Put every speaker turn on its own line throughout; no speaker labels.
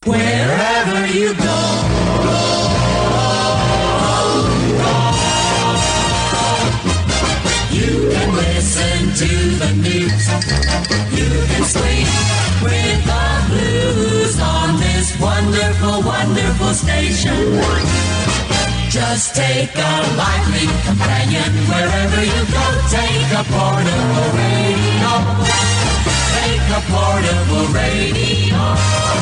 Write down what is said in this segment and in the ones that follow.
Wherever you go, you can listen to the news. You can sleep with the blues on this wonderful, wonderful station. Just take a lively companion wherever you go. Take a portable radio. Take a portable radio.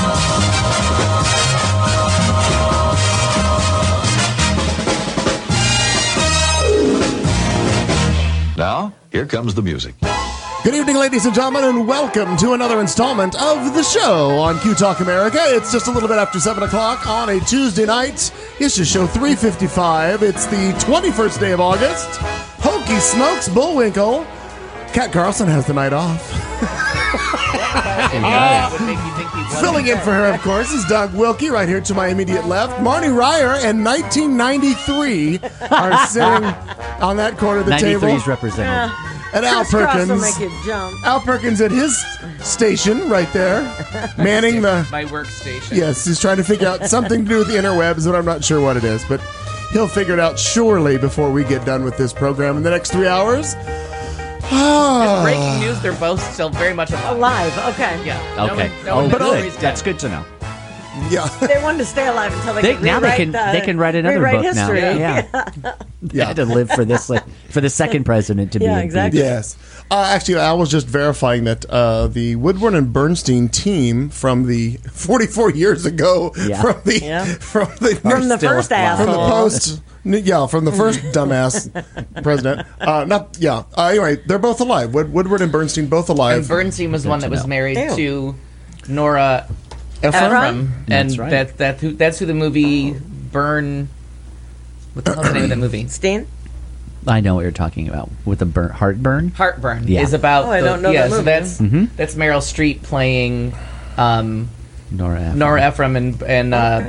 Now, here comes the music.
Good evening, ladies and gentlemen, and welcome to another installment of the show on Q Talk America. It's just a little bit after 7 o'clock on a Tuesday night. It's just show 355. It's the 21st day of August. Hokey Smokes Bullwinkle. Kat Carlson has the night off. Filling in for her, of course, is Doug Wilkie right here to my immediate left. Marnie Ryer and 1993 are sitting on that corner of the
93
table.
is represented.
And Al Perkins.
Will make you jump.
Al Perkins at his station right there, manning the...
My workstation.
Yes, he's trying to figure out something to do with the interwebs, but I'm not sure what it is. But he'll figure it out surely before we get done with this program in the next 3 hours.
Just breaking news, they're both still very much alive.
Alive, okay.
Yeah.
Okay.
No one
Good. That's good to know.
Yeah.
They wanted to stay alive until they could
Now they
rewrite
can write another
rewrite
book
history.
now. Yeah. They had to live for this, for the second president to be
Yeah,
impeached.
exactly.
Yes. Actually, I was just verifying that the Woodward and Bernstein team from the 44 years ago,
Yeah.
from the
From the
still
first
alive.
from the
asshole.
post, from the first dumbass president. Anyway, they're both alive. Woodward and Bernstein both alive.
And Bernstein was the one that was married
Ew.
to Nora
Ephron?
and
That's right.
that's who the movie Burn. What the hell's the name of that movie?
Steen?
I know what you're talking about with the heartburn.
Heartburn
Yeah.
is about.
Oh, I don't know
yeah,
that
so
movie.
that's Meryl Streep playing
Nora Ephron.
Nora Ephron and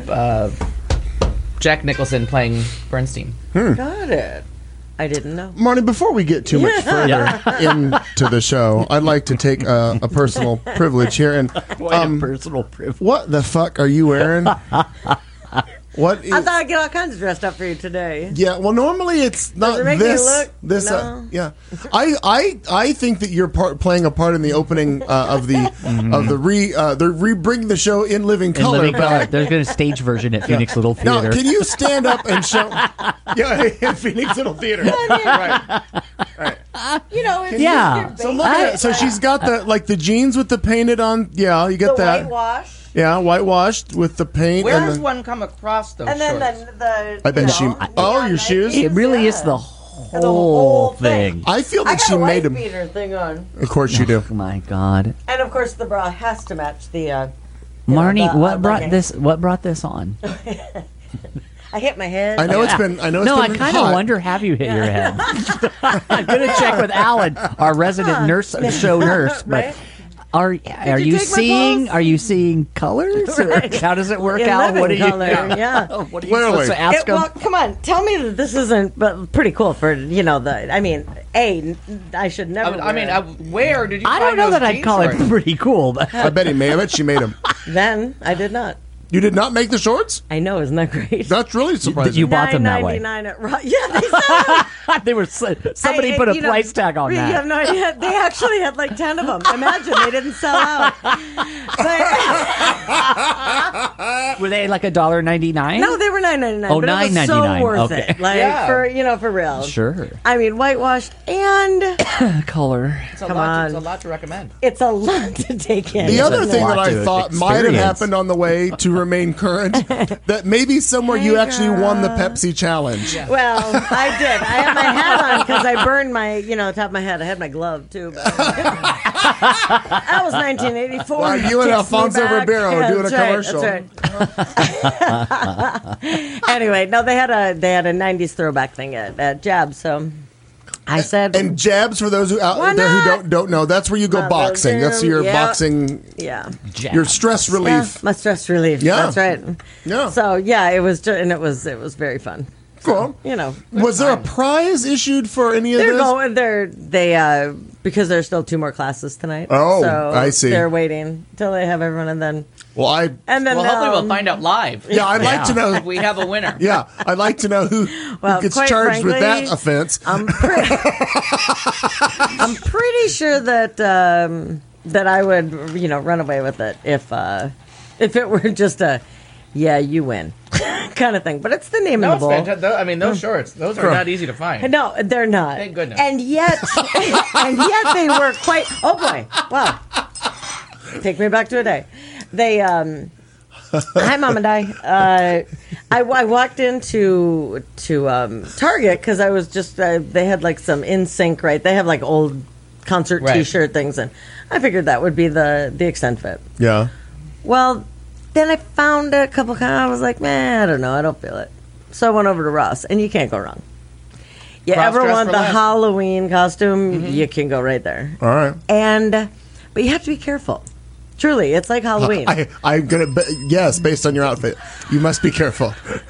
Jack Nicholson playing Bernstein.
Got it. I didn't know.
Marnie, before we get too much further into the show, I'd like to take a personal privilege here. And
Quite a personal privilege.
what the fuck are you wearing? What?
I thought I'd get all kinds of dressed up for you today.
Yeah, well, normally it's not
Does it make
this.
you look?
This,
No.
yeah. I think that you're playing a part in the opening of the bringing the show in living
In
color.
living color.
back.
There's been a stage version at Phoenix Little
Now,
Theater.
can you stand up and show? Yeah, in Phoenix Little Theater. Right.
You know, it's
Yeah.
just
So
your
look at it. So she's got the jeans with the painted on. Yeah, you get
the
that.
whitewash.
Yeah, whitewashed with the paint.
Where
and
does
the,
one come across those
And then
shorts?
the
I bet
you
she.
know,
Oh,
the
your shoes.
It really is
yeah.
the
whole
whole
thing.
thing.
I feel
I
that
got
she
a
made
white
them.
beater thing on.
Of course you do.
Oh my God,
And of course the bra has to match the
Marnie,
the,
what brought
legging.
this? What brought this on?
I hit my head.
I know it's been. I know it's
No, I
been
kind of
hot.
wonder, have you hit your head? I'm gonna check with Alan, our resident nurse, show nurse. But
Right?
are
you
you
take my
seeing?
pulse?
Are you seeing colors? Or
Right.
how does it work
In
out? What are
living
you?
color, yeah.
What are you
Clearly.
supposed to ask them?
Well, come on, tell me that this isn't, but pretty cool for I mean, I should never.
I mean,
wear
where did you?
I don't
find
know
those
that I'd
jeans
call it
shorts?
pretty cool, but
I bet he may have it. She made them.
it. Then I did not.
You did not make the shorts?
I know, isn't that great?
That's really surprising.
you bought them that way.
$9.99 at Yeah, they said.
they were somebody put a price tag on
You
that.
have no idea. They actually had like 10 of them. Imagine they didn't sell out. But,
Were they like $1.99?
no, they were $9.99.
Oh,
but it was
$9.99,
so worth
okay.
it. Like
Yeah.
for real.
Sure.
I mean, whitewashed, and
Color.
It's a
Come
lot.
on.
It's a lot to recommend.
it's a lot to take in.
The other
isn't
thing
it?
that
lot
I
to
thought might have
experience.
happened on the way to remain current, that maybe somewhere you actually won the Pepsi challenge.
Well, I did. I had my hat on because I burned my, top of my head. I had my glove too. But that was 1984.
Wow, you and
Takes me
Alfonso
back.
Ribeiro doing a
that's
commercial.
That's right. Anyway, no, they had a 90s throwback thing at Jab. So I said,
And jabs, for those who out
Why
there who
not?
don't know, that's where you go boxing. That's your
Yeah.
boxing,
yeah.
your stress relief.
Yeah, my stress relief.
Yeah.
That's right.
Yeah.
So yeah, it was, and it was very fun.
Cool.
You know,
Was there a prize issued for any of
they're
this?
going. Because there's still 2 more classes tonight.
Oh,
so
I see.
They're waiting till they have everyone, and then
Well,
Well, hopefully we'll find out live.
yeah, I'd like to know.
If we have a winner.
Yeah, I'd like to know who gets
quite
charged with that
frankly,
offense.
I'm pretty sure that that I would, run away with it if it were just a, yeah, you win kind of thing. But it's the name
No,
of the
it's
bowl.
fantastic. I mean, those shorts, those are not easy to find.
No, they're not.
Thank goodness.
And yet they were quite. Oh boy! Wow. Take me back to a day. They. Hi, Mom and I. I walked into Target because I was just. They had like some NSYNC, right? They have like old concert
Right.
T-shirt things, and I figured that would be the extent fit.
Yeah.
Well, then I found a couple. I was like, man, I don't know. I don't feel it. So I went over to Ross, and you can't go wrong. You ever
Cross-dress
want
for
the
less.
Halloween costume? You can go right there.
All right.
But you have to be careful. Truly, it's like Halloween.
I'm gonna. Yes, based on your outfit, you must be careful.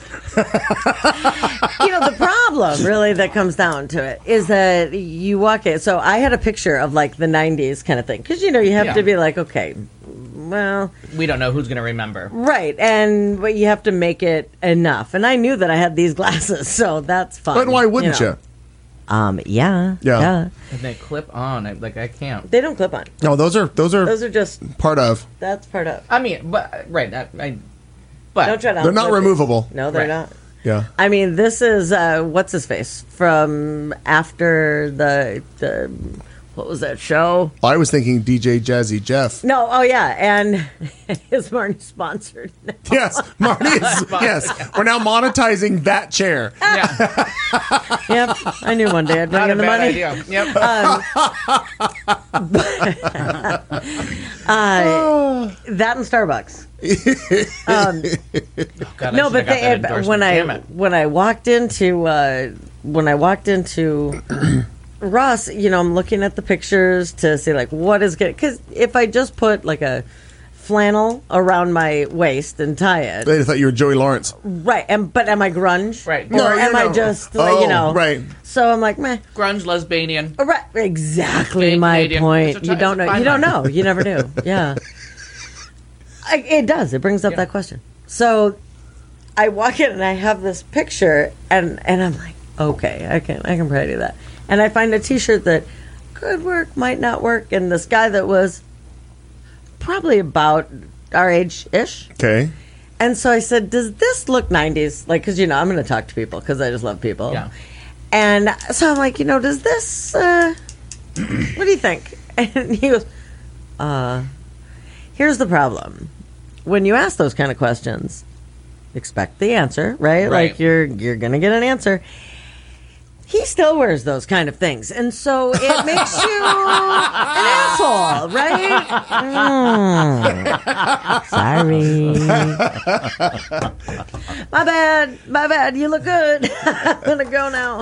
The problem really that comes down to it is that you walk in. So I had a picture of like the 90s kind of thing. Because, you have
Yeah.
to be like, okay, well,
We don't know who's going to remember.
right. But you have to make it enough. And I knew that I had these glasses, so that's fun.
But why wouldn't you?
Yeah.
Yeah.
And they clip on. I can't.
They don't clip on.
No, those are
Those are just,
part of.
that's part of.
I mean, but right. But
Don't try to
They're not
outfit it.
removable.
No, they're
Right.
not.
Yeah.
I mean, this is what's his face from after the what was that show?
Well, I was thinking DJ Jazzy Jeff.
No, oh yeah, and is Marty sponsored? now?
Yes, Marty is. Yes, we're now monetizing that chair.
yeah,
Yep, I knew one day I'd bring
not a
in the
bad
money.
idea. Yep.
That and Starbucks.
God,
No,
I
but
should've got that endorsement. Damn it.
when I walked into Ross, I'm looking at the pictures to see like what is good, because if I just put like a flannel around my waist and tie it,
They thought you were Joey Lawrence.
right? But am I grunge?
Right.
Or
No,
am
you're
I
not.
just
Oh, right.
So I'm like, meh.
Grunge lesbian.
Right, exactly
Being
my
Canadian.
point.
It's a
You don't
it's a
know.
fine
You don't
line.
know. You never do. Yeah. It does. It brings up
Yeah.
that question. So I walk in and I have this picture, and I'm like, okay, I can probably do that. And I find a T-shirt that could work, might not work, and this guy that was probably about our age-ish.
Okay.
And so I said, does this look 90s? Like, because, I'm going to talk to people because I just love people.
Yeah.
And so I'm like, does this, what do you think? And he goes, here's the problem. When you ask those kind of questions, expect the answer, right?
Right.
Like, you're going to get an answer. He still wears those kind of things. And so it makes you an asshole, right? Sorry. My bad. You look good. I'm going to go now.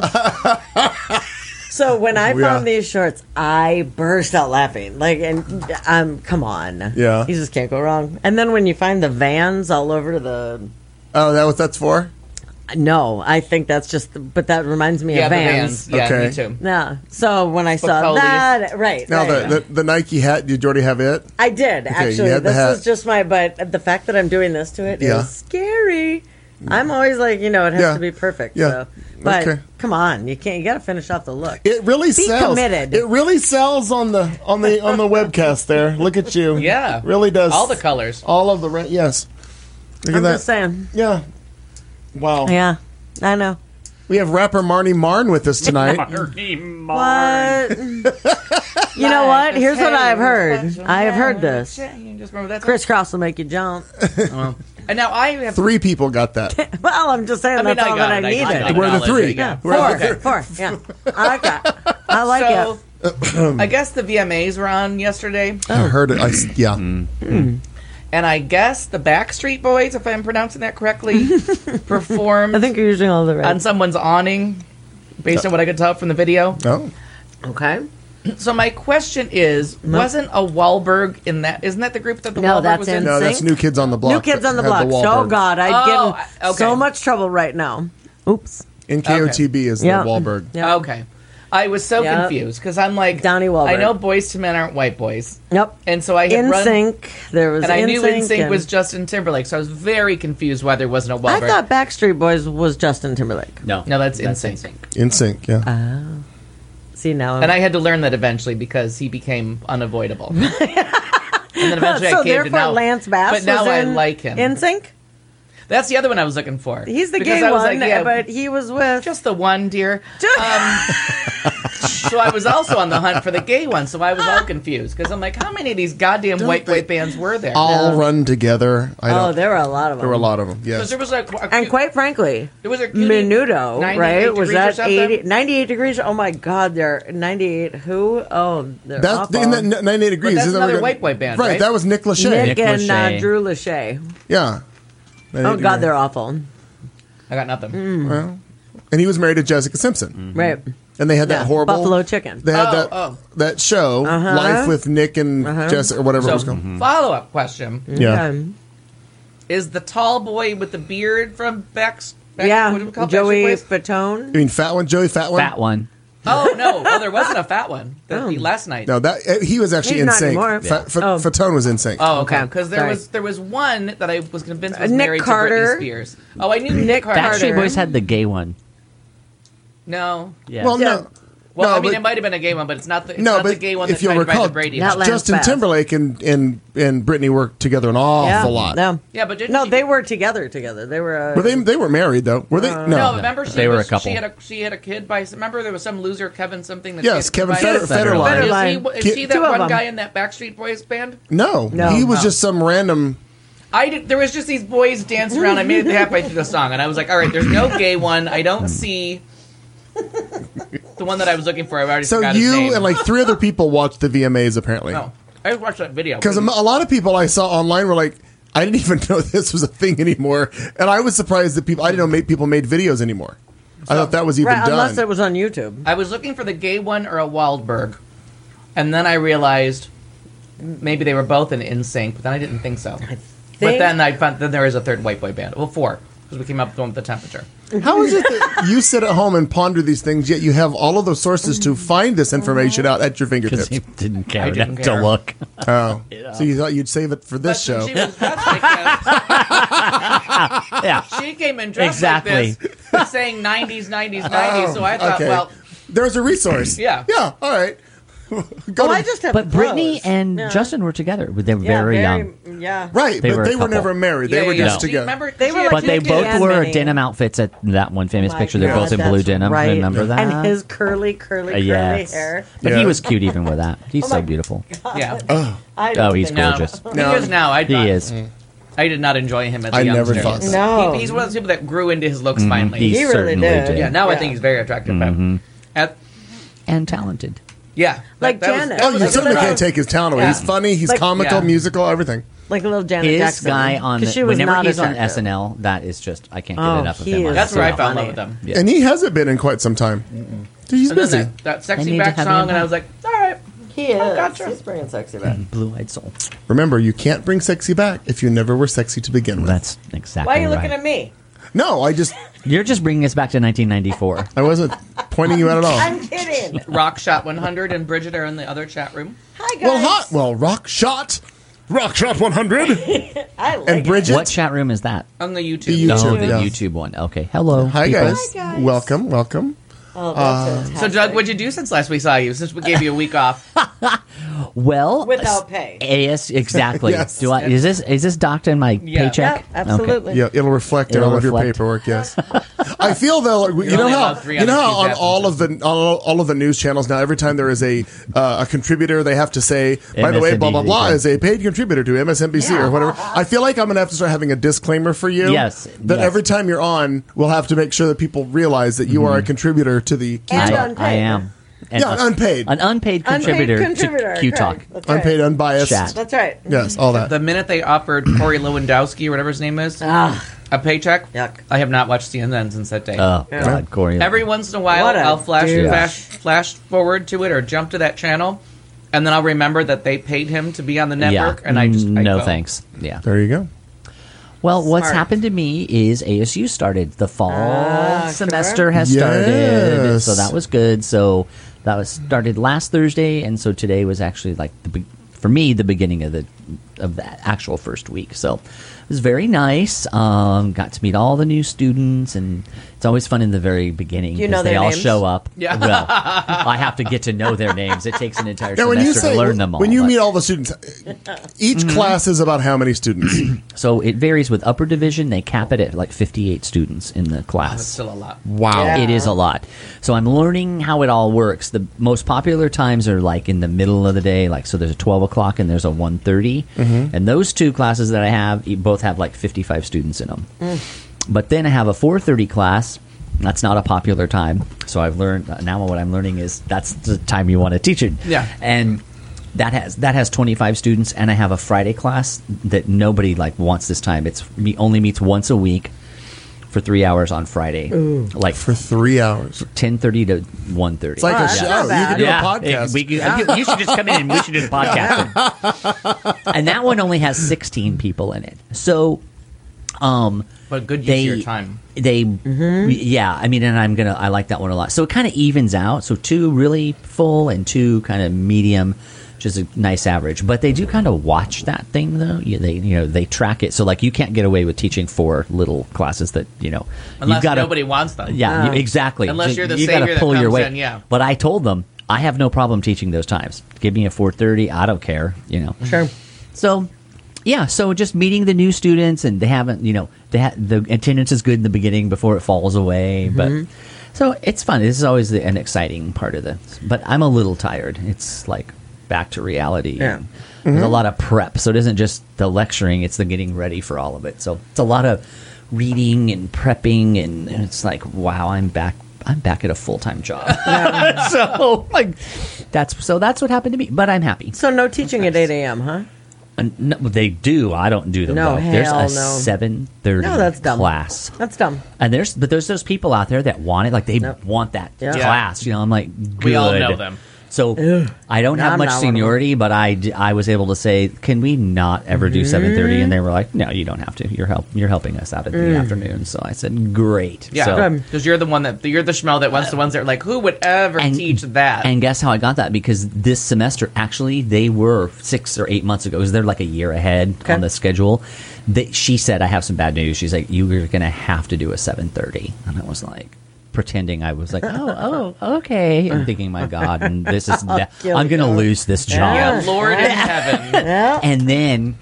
So when I found these shorts, I burst out laughing. Like, and come on.
Yeah.
You just can't go wrong. And then when you find the Vans all over the...
Oh, that what that's for?
No, I think that's just... But that reminds me
Yeah,
of
the
Vans.
Vans. Yeah,
Okay.
me too.
Yeah. So when I saw
Bacardi's.
that... Right.
Now
right.
the Nike hat. Did you already have it?
I did,
you
actually.
had the
This
hat.
is just my... But the fact that I'm doing this to it
Yeah.
is scary. I'm always like, it has
Yeah.
to be perfect.
Yeah.
So. But
Okay.
come on, you got to finish off the look.
It really
Be
sells.
committed.
It really sells on the webcast there. Look at you.
Yeah.
Really does.
All the colors.
All of the yes. Look
I'm
at that.
just saying.
Yeah. Wow.
Yeah, I know.
We have rapper Marnie Marn with us tonight.
What? You know what? Here's what I've heard. I have heard this.
You just remember that?
Crisscross will make you jump.
And now I have
3 people got that.
Well, I'm just saying that's all that I needed.
We're the 3.
Yeah.
We're the
Four. Yeah. I like that. I like
So, I guess the VMAs were on yesterday,
I heard it. Yeah.
and I guess the Backstreet Boys, if I'm pronouncing that correctly, performed
I think you're using all the right.
on someone's awning, based on what I could tell from the video.
Oh.
Okay.
So my question is, wasn't a Wahlberg in that? Isn't that the group that the
No,
Wahlberg
that's
was in?
in-
No, that's
Sync?
New Kids on the Block.
New Kids on the
that had
Block.
the
Oh
Wahlberg.
God, I'd
Oh,
get in
okay.
so much trouble right now. Oops.
NKOTB is
Yeah.
the Wahlberg.
Yeah.
Okay. I was so
Yep.
confused because I'm like,
Donnie Wahlberg.
I know Boyz II Men aren't white boys.
Yep.
And so I had run...
NSYNC. There was
And I knew NSYNC
and-
was Justin Timberlake, so I was very confused why there wasn't a
I
Wahlberg.
thought Backstreet Boys was Justin Timberlake.
No,
No, that's NSYNC.
In sync, yeah.
See now.
And I had to learn that eventually because he became unavoidable. And then eventually
so
I came to
therefore,
now.
Lance Bass
But now
was
I
in
like him.
NSYNC.
That's the other one I was looking for.
He's the
Because
gay
I was
one,
like, yeah,
but he was with.
just the one, dear. So I was also on the hunt for the gay one, so I was all confused because I'm like, how many of these goddamn white boy bands were there?
All run together.
there were a lot of them.
There were a lot of them,
Because
yes.
there was like a
And
cute-
quite frankly,
there was a cutie-
Menudo,
98
right? Was
degrees or
that
something?
80, 98 degrees? Oh my God, they're 98. Who? Oh, they're
That's
awful.
in that 98 degrees.
that's
isn't that
another
what-
white boy band, right?
That was Nick Lachey.
Nick and
Lachey.
Drew Lachey.
Yeah.
Oh God, they're awful.
I got nothing.
Mm.
Well, and he was married to Jessica Simpson.
Right.
And they had that
Yeah,
horrible
Buffalo Chicken.
They had
Oh.
that show, Life with Nick and Jessica, or whatever it was
So,
called.
follow-up question.
Yeah.
Is the tall boy with the beard from Back
Yeah,
what do we call it?
Joey
Backstreet Boys?
Fatone.
You mean Fat One, Joey Fat One?
fat one.
Oh, no. Oh, there wasn't a fat one. Last night.
No, that he was actually
He's
in
not
sync.
anymore. Oh.
Fatone was in sync.
Oh, okay.
Okay.
Because
Sorry.
there was one that I was convinced was
Nick
married
Carter.
to Britney Spears. Oh, I knew Nick
Nick
Carter.
Carter.
Backstreet Boys had the gay one.
No.
Yeah.
Well, no.
Well,
no,
I mean,
but-
it might have been a gay one, but it's not the,
No,
not the
but
gay one
if
that
you'll
tried to ride
recall,
the Brady.
Not
Bunch.
Lance
Justin
Bass.
Timberlake and Britney worked together an awful lot.
No.
Yeah, but didn't
No,
she-
they were together. They were.
They were married though. Were they?
No,
No.
remember
They were a
she
couple.
had a kid by. Remember there was some loser Kevin something. That
Yes,
she had
Kevin
by-
Federline.
Federline.
Is he that
Two of
one
them.
guy in that Backstreet Boys band?
No,
No.
he was
Oh.
just some random.
There was just these boys dancing around. I made it halfway through the song, and I was like, all right, there's no gay one. I don't see the one that I was looking for. I've already
So
forgot his
you
name.
and like 3 other people watched the VMAs apparently.
No, I just watched that video.
Because a lot of people I saw online were like, I didn't even know this was a thing anymore, and I was surprised that I didn't know people made videos anymore. I thought that was even
Right,
done.
unless it was on YouTube.
I was looking for the gay one or a Waldberg, and then I realized maybe they were both in NSYNC, but then I didn't think so. But then I found there is a third white boy band. Well, 4, because we came up with the one with the temperature.
How is it that you sit at home and ponder these things, yet you have all of those sources to find this information out at your
Because
fingertips?
he didn't care
I didn't
to
care.
look.
Oh, so you thought you'd save it for this show?
That's like that.
Yeah.
She came in dressed
Exactly.
like this, saying 90s, 90s, 90s. So I thought,
okay.
well,
There's a resource.
Yeah.
Yeah. All right. Go
Oh,
to-
I just have
But Brittany
clothes.
and
Yeah.
Justin were together. They were
Yeah,
very young.
Yeah.
right,
They
but
were a
they were
couple.
never married. They were just
Do you
together.
remember?
They were
she had
like
But they
two
both
kids.
wore
Many.
denim outfits at that one famous
My
picture. They're
God,
both in blue
that's
denim.
right.
Remember that?
And his curly
yes.
hair.
But
Yeah.
he was cute even with that. He's so
my
beautiful.
Yeah.
I
Oh, he's
think-
No.
gorgeous.
He is now. I
He
thought-
is.
I did not enjoy him as a
I
youngster.
never thought so.
No.
He's one of those people that grew into his looks finally.
He
He really
certainly
did.
did.
Yeah, now I
Yeah.
think he's very attractive. But
And talented.
yeah.
Like
that was-
Janet.
that
Oh,
was
you
a
certainly
good
can't
one.
take his talent away.
Yeah.
He's funny. He's
Like-
comical,
Yeah.
musical, everything.
Like a little Janet
His
Jackson.
guy on
'Cause she was
whenever
not
he's on
attractive.
SNL, that is just I can't get
Oh,
enough of
he
him. on
is
That's where I
SNL.
fell in love
funny.
with him.
Yeah.
And he hasn't been in quite some time. He's
And then
busy.
that
I
sexy
need to
back
have
song,
him
and I
back.
was like, all right.
He is.
gotcha.
He's bringing sexy back.
Blue-eyed soul.
Remember, you can't bring sexy back if you never were sexy to begin with.
That's exactly
Why are you
right.
looking at me?
No,
You're just bringing us back to 1994.
I wasn't pointing you out at all.
I'm kidding.
Rock Shot 100 and Bridget are in the other chat room.
Hi, guys.
Rock Shot 100,
I like
and Bridget.
What chat room is that?
On the YouTube.
The
Oh,
YouTube,
the
yeah.
YouTube one. Okay. Hello.
Hi
people.
guys.
Hi, guys.
Welcome.
Oh, that's
So, Doug, what'd you do since last we saw you? Since we gave you a week off.
Well,
Without pay.
Yes, exactly.
Yes.
Is this docked in my
Yeah.
paycheck?
Yeah, absolutely.
Yeah, it'll reflect in
It'll
all of your
reflect.
paperwork. Yes, I feel though. Like, you know
only
how
allowed 3
you know how
on
on all of the news channels now, every time there is a contributor, they have to say, by the way, blah blah blah
MSNBC.
is a paid contributor to MSNBC or whatever. I feel like I'm gonna have to start having a disclaimer for you.
Yes,
that
yes.
every time you're on, we'll have to make sure that people realize that you are a contributor to the
And
Q Talk.
unpaid.
I am.
Yeah, unpaid.
An unpaid contributor,
contributor,
to Q Talk.
correct. That's right.
Unpaid, unbiased.
Chat.
That's right.
Yes, all that.
The minute they offered Corey Lewandowski or whatever his name is a paycheck,
Yuck.
I have not watched CNN since that day.
Oh God, Corey.
Every once in a while,
What a
I'll
douche.
flash forward to it or jump to that channel, and then I'll remember that they paid him to be on the network,
yeah.
and I
no
go.
thanks. Yeah.
There you go.
Well, what's
Smart.
happened to me is ASU started. The fall semester
sure.
has started,
Yes.
so that was good. So that was started last Thursday, and so today was actually like for me the beginning of the actual first week. So it was very nice. Got to meet all the new students, and it's always fun in the very beginning
Do you know
they
their
all
names?
show up.
Yeah.
Well, I have to get to know their names. It takes an entire
Now, when you
semester
say
to learn them all.
when you
but-
meet all the students, each class is about how many students?
So it varies with upper division. They cap it at like 58 students in the class.
That's still a lot.
Wow.
Yeah.
It is a lot. So I'm learning how it all works. The most popular times are like in the middle of the day. Like, so there's a 12 o'clock and there's a 1:30. And those two classes that I have, both have like 55 students in them. But then I have a 4:30 class. That's not a popular time. So I've learned, now what I'm learning is that's the time you want to teach it.
Yeah.
And that has 25 students, and I have a Friday class that nobody like wants this time. Only meets once a week for 3 hours on Friday, like
For 3 hours.
10:30 to 1:30.
It's like a
that's
show.
not
You
bad.
can do a podcast.
You should just come in and we should do the podcast. And that one only has 16 people in it. So,
But good use of your time.
yeah, I mean, and I like that one a lot. So it kind of evens out. So 2 really full and 2 kind of medium, which is a nice average. But they do kind of watch that thing though. They track it. So like you can't get away with teaching 4 little classes that you've
Unless
got
nobody wants them.
Yeah, exactly.
Unless
So
you're the
you gotta
savior that
pull your
comes
weight.
in, yeah.
But I told them I have no problem teaching those times. Give me a 4:30. I don't care.
Sure.
So, yeah, so just meeting the new students, and they haven't, the attendance is good in the beginning before it falls away. But so it's fun. This is always an exciting part of this. But I'm a little tired. It's like back to reality.
Yeah.
There's a lot of prep, so it isn't just the lecturing; it's the getting ready for all of it. So it's a lot of reading and prepping, and it's like, wow, I'm back at a full-time job. So like that's what happened to me. But I'm happy.
So no teaching at 8 a.m., huh?
No, they do. I don't do them.
No,
though. There's
hell
a
no.
7:30
No, that's dumb.
class,
That's dumb.
and there's those people out there that want it. Like they
Yep.
want that
Yeah.
class. I'm like, good.
We all know them.
So I don't
No,
have
I'm
much
not one of them.
seniority, but I was able to say, can we not ever do 7:30? And they were like, no, you don't have to. You're helping us out in the afternoon. So I said, great.
Yeah,
So,
because you're the schmo that wants the ones that are like, who would ever teach that?
And guess how I got that? Because this semester, actually, they were 6 or 8 months ago, because they're like a year ahead on the schedule. She said, I have some bad news. She's like, you were going to have to do a 7:30. And I was like, pretending I was like, oh, okay. I'm thinking, my God, and this is I'm going to lose this job.
yeah, Lord in heaven.
And then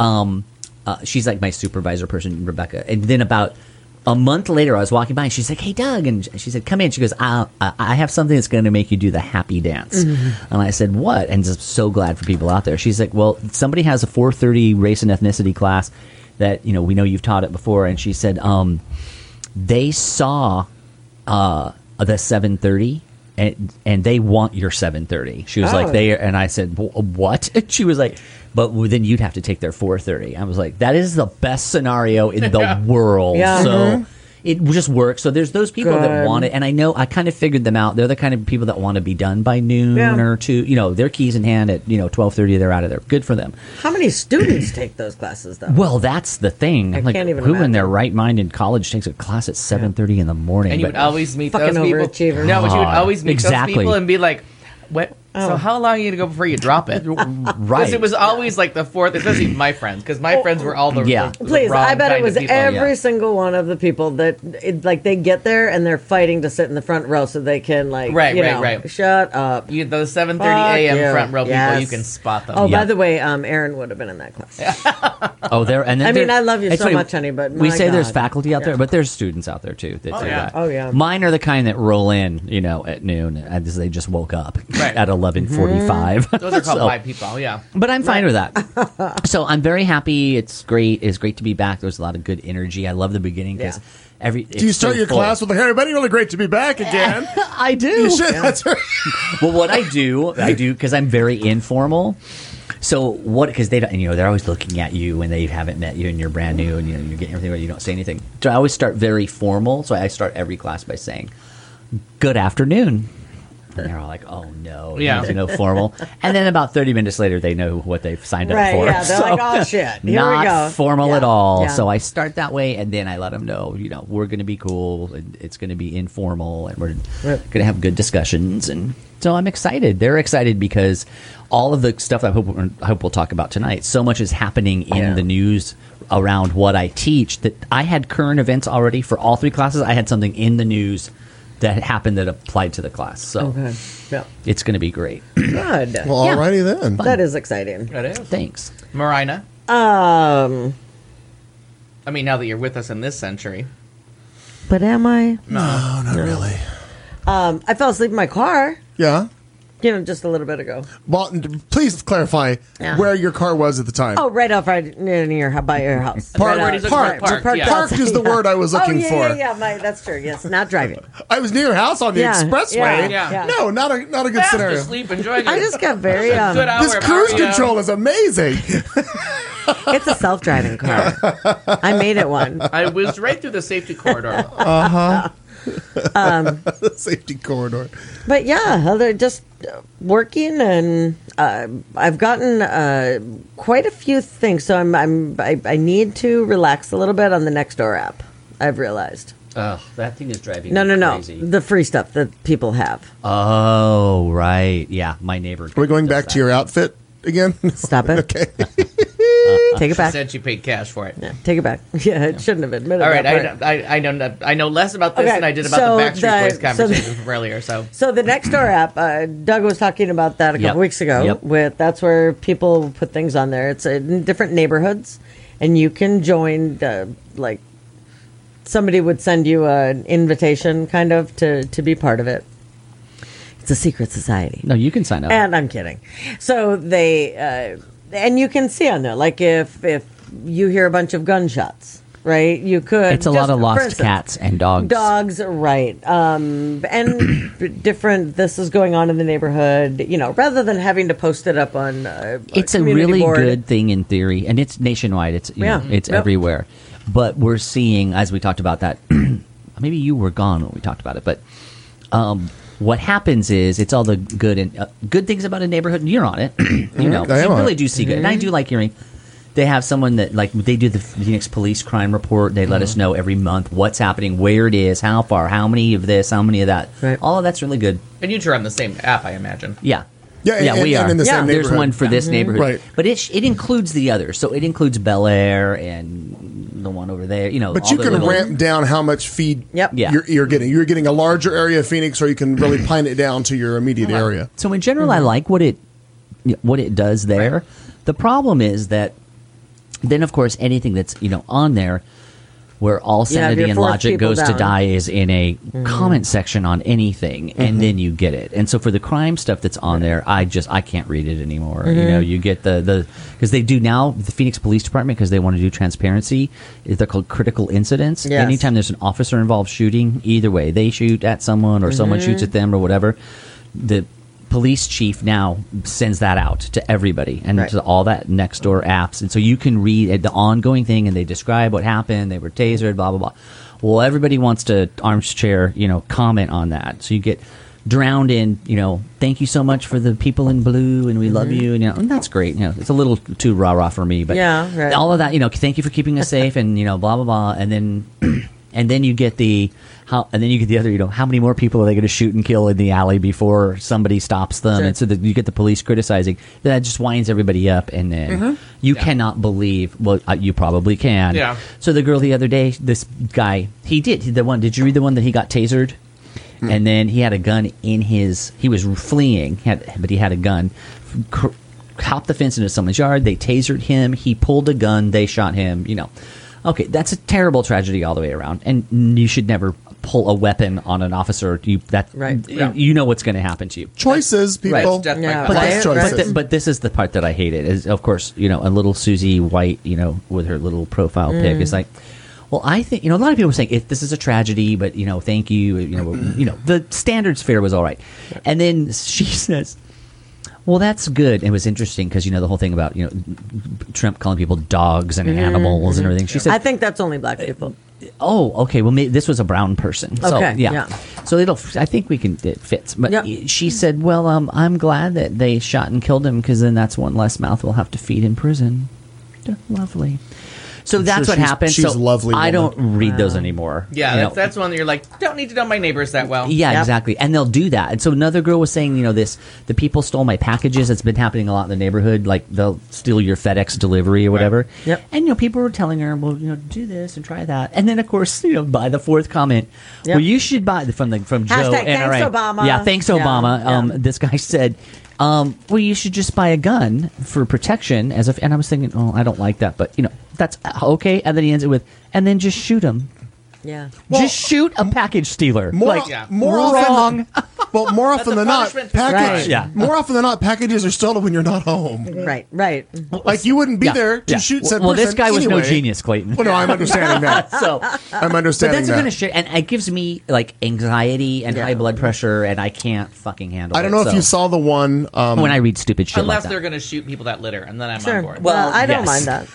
she's like my supervisor person, Rebecca. And then about a month later, I was walking by and she's like, hey, Doug. And she said, come in. She goes, I have something that's going to make you do the happy dance. And I said, what? And just so glad for people out there. She's like, well, somebody has a 4:30 race and ethnicity class that, we know you've taught it before. And she said, they saw the 7:30 and they want your 7:30. She was like, and I said, what? And she was like, but then you'd have to take their 4:30. I was like, that is the best scenario in the world.
Yeah.
So it just works. So there's those people that
Good.
want it, and I know I kind of figured them out. They're the kind of people that want to be done by noon
Yeah.
or 2. Their keys in hand at 12:30. They're out of there. Good for them.
How many students take those classes, though?
Well, that's the thing.
I
Like,
can't even
who in
imagine.
their right mind in college takes a class at 7:30 in the morning?
And you
But-
would always meet
Fucking
those people.
overachievers.
No, but you would always meet
Exactly.
those people and be like, what? So how long are you going to go before you drop it?
right.
Because it was always like the fourth, especially my friends, because my friends were all the,
Yeah.
the
Please,
wrong
I bet
kind
it was
of people.
every
yeah.
single one of the people that, they get there and they're fighting to sit in the front row so they can,
Right.
shut up.
You, those 7:30
Fuck
a.m.
you.
front row people,
Yes.
you can spot them.
Oh,
Yeah.
by the way, Aaron would have been in that class.
Oh, there. And then
I mean,
there-
I love you
it's
so
funny,
much, honey, but
we
my
say there's
God.
faculty out there,
Yeah.
but there's students out there too that do
yeah.
that.
Oh, yeah.
Mine are the kind that roll in, at noon as they just woke up
Right.
at 11:45.
Those are called
So-
white people, yeah.
But I'm fine with that. So I'm very happy. It's great. It's great to be back. There's a lot of good energy. I love the beginning because
Do you start your class with, hey, everybody, really great to be back again?
I do.
You should. That's right.
Well, what I do because I'm very informal. So because they don't, they're always looking at you when they haven't met you and you're brand new and you're getting everything ready. You don't say anything. So I always start very formal. So I start every class by saying, "Good afternoon." And they're all like, "Oh no,
Yeah.
formal." And then about 30 minutes later, they know what they've signed up
Right,
for.
yeah, they're like, "Oh shit, here
not
we go."
formal
Yeah,
at all.
yeah.
So I start that way, and then I let them know, we're going to be cool, and it's going to be informal, and we're going to have good discussions. And so I'm excited. They're excited because all of the stuff I hope we'll talk about tonight, so much is happening in the news around what I teach that I had current events already for all 3 classes. I had something in the news that happened that applied to the class. So
Yeah.
it's going to be great.
Good.
Well,
Yeah.
alrighty then.
That is exciting.
That is.
Thanks.
Marina,
Um,
I mean, now that you're with us in this century.
but am I?
No, not really.
I fell asleep in my car.
Yeah.
Just a little bit ago.
Well, please clarify
Yeah.
where your car was at the time.
Oh, right off by your house.
Parked.
Right out-
Parked.
parked
Parked, yeah.
Parked is the word I was looking
yeah,
for.
Yeah, that's true. Yes, not driving.
I was near your house on the
Yeah,
expressway.
yeah.
No, not a good
Fast
scenario.
asleep, enjoying
I
it.
just got very.
Good hour
This
of
cruise
audio.
control is amazing.
It's a self-driving car. I made it one.
I whizzed right through the safety corridor.
Safety corridor.
But yeah, they're just working, and I've gotten quite a few things. So I need to relax a little bit on the Nextdoor app. I've realized.
Oh, that thing is driving
No,
me crazy.
the free stuff that people have.
Oh, right. Yeah, my neighbor.
Are we going back to your outfit again?
Stop it.
Okay.
Take it back.
Said she paid cash for it.
Yeah, take it back. Yeah, it shouldn't have admitted.
All right,
that part.
I know less about this
Okay,
than I did about
so
the Backstreet Boys
the-
conversation from earlier. So
So the Nextdoor app, Doug was talking about that a couple
Yep.
weeks ago.
Yep.
That's where people put things on there. It's in different neighborhoods, and you can join. Like somebody would send you an invitation, kind of to be part of it. It's a secret society.
No, you can sign up.
And I'm kidding. So they and you can see on there, like if you hear a bunch of gunshots, right? You could.
It's a lot
just-
of
for
lost
instance,
cats and dogs.
Dogs, right? And different. This is going on in the neighborhood. Rather than having to post it up on.
It's a
community
really
board.
good thing in theory, and it's nationwide. It's it's
Yep.
everywhere. But we're seeing, as we talked about that, maybe you were gone when we talked about it, but what happens is it's all the good and good things about a neighborhood, and you're on it. You know,
I am
you
on
really
it.
do see good, and I do like hearing. They have someone that they do the Phoenix Police Crime Report. They let us know every month what's happening, where it is, how far, how many of this, how many of that.
Right.
All of that's really good.
and you two are on the same app, I imagine.
Yeah.
Yeah, and-
we
and
are.
in the
same
There's
neighborhood.
one for this neighborhood,
Right.
But it includes the others. So it includes Bel Air and the one over there.
But
all
you
the
can
little-
ramp down how much feed
Yep.
Yeah.
you're getting. You're getting a larger area of Phoenix, or you can really pine it down to your immediate area.
So in general, I like what it does there.
Right.
The problem is that then, of course, anything that's on there where all sanity
your
and
fourth
logic
people
goes to
down.
die is in a comment section on anything, and then you get it. And so for the crime stuff that's on there, I can't read it anymore. You get the because they do now the Phoenix Police Department, because they want to do transparency. They're called critical incidents.
Yes.
Anytime there's an officer involved shooting, either way, they shoot at someone or someone shoots at them or whatever, the police chief now sends that out to everybody and
Right.
to all that Nextdoor apps, and so you can read the ongoing thing, and they describe what happened. They were tasered, blah blah blah. Well, everybody wants to armchair, comment on that, so you get drowned in, thank you so much for the people in blue, and we love you, and that's great. It's a little too rah rah for me, but
Yeah, right.
all of that, thank you for keeping us safe, and blah blah blah, and then you get the other, how many more people are they going to shoot and kill in the alley before somebody stops them?
Sure.
And so you get the police criticizing. That just winds everybody up, and then you cannot believe. Well, you probably can.
Yeah.
So the girl the other day, this guy, Did you read the one that he got tasered? And then he had a gun in his. He was fleeing, but he had a gun. Hopped the fence into someone's yard. They tasered him. He pulled a gun. They shot him. Okay, that's a terrible tragedy all the way around, and you should never pull a weapon on an officer.
Right.
You know what's going to happen to you.
Choices, people.
That's
Yeah,
my
but
Life choices.
But this is the part that I hated. Is of course a little Susie White, with her little profile pic is like. Well, I think a lot of people are saying this is a tragedy, but thank you. The standards fare was all right, and then she says, "Well, that's good." It was interesting because the whole thing about Trump calling people dogs and animals and everything. She said,
I think that's only black people.
"Oh, okay. Well, this was a brown person." So,
Okay,
yeah.
yeah.
So I think it fits. But
Yep.
she said, well, I'm glad that they shot and killed him because then that's one less mouth we'll have to feed in prison. Yeah, lovely. So that's
sure
what happened.
she's
so
a lovely
I
woman.
don't read those anymore.
Yeah,
You know?
that's one that you're like, don't need to know my neighbors that well.
Yeah,
Yep.
exactly. And they'll do that. And so another girl was saying, the people stole my packages. It's been happening a lot in the neighborhood. Like they'll steal your FedEx delivery or whatever.
Yep.
And, people were telling her, well, do this and try that. And then, of course, by the fourth comment,
Yep.
well, you should buy from Joe
Hashtag
NRA.
thanks, Obama.
Yeah, thanks,
Yeah,
Obama.
yeah.
This guy said, well, you should just buy a gun for protection. And I was thinking, oh, I don't like that. But, that's okay. And then he ends it with, and then just shoot him.
Yeah.
Just shoot a package stealer.
More
wrong.
More often than not,
punishment for crime.
Yeah.
more often than not, packages are stolen when you're not home.
Right.
Like you wouldn't be
Yeah,
there to
yeah.
shoot said
Well,
person
this guy was no
anyway.
genius, Clayton.
Well, no, I'm understanding that.
So,
I'm
but
understanding
that's
that.
going to shit, and it gives me like anxiety and
Yeah.
high blood pressure, and I can't fucking handle it.
I don't know if
So,
you saw the one.
when I read stupid shit
Unless
like
they're
that.
going to shoot people that litter, and then I'm
Sure.
on board.
Well, I don't
yes.
mind that.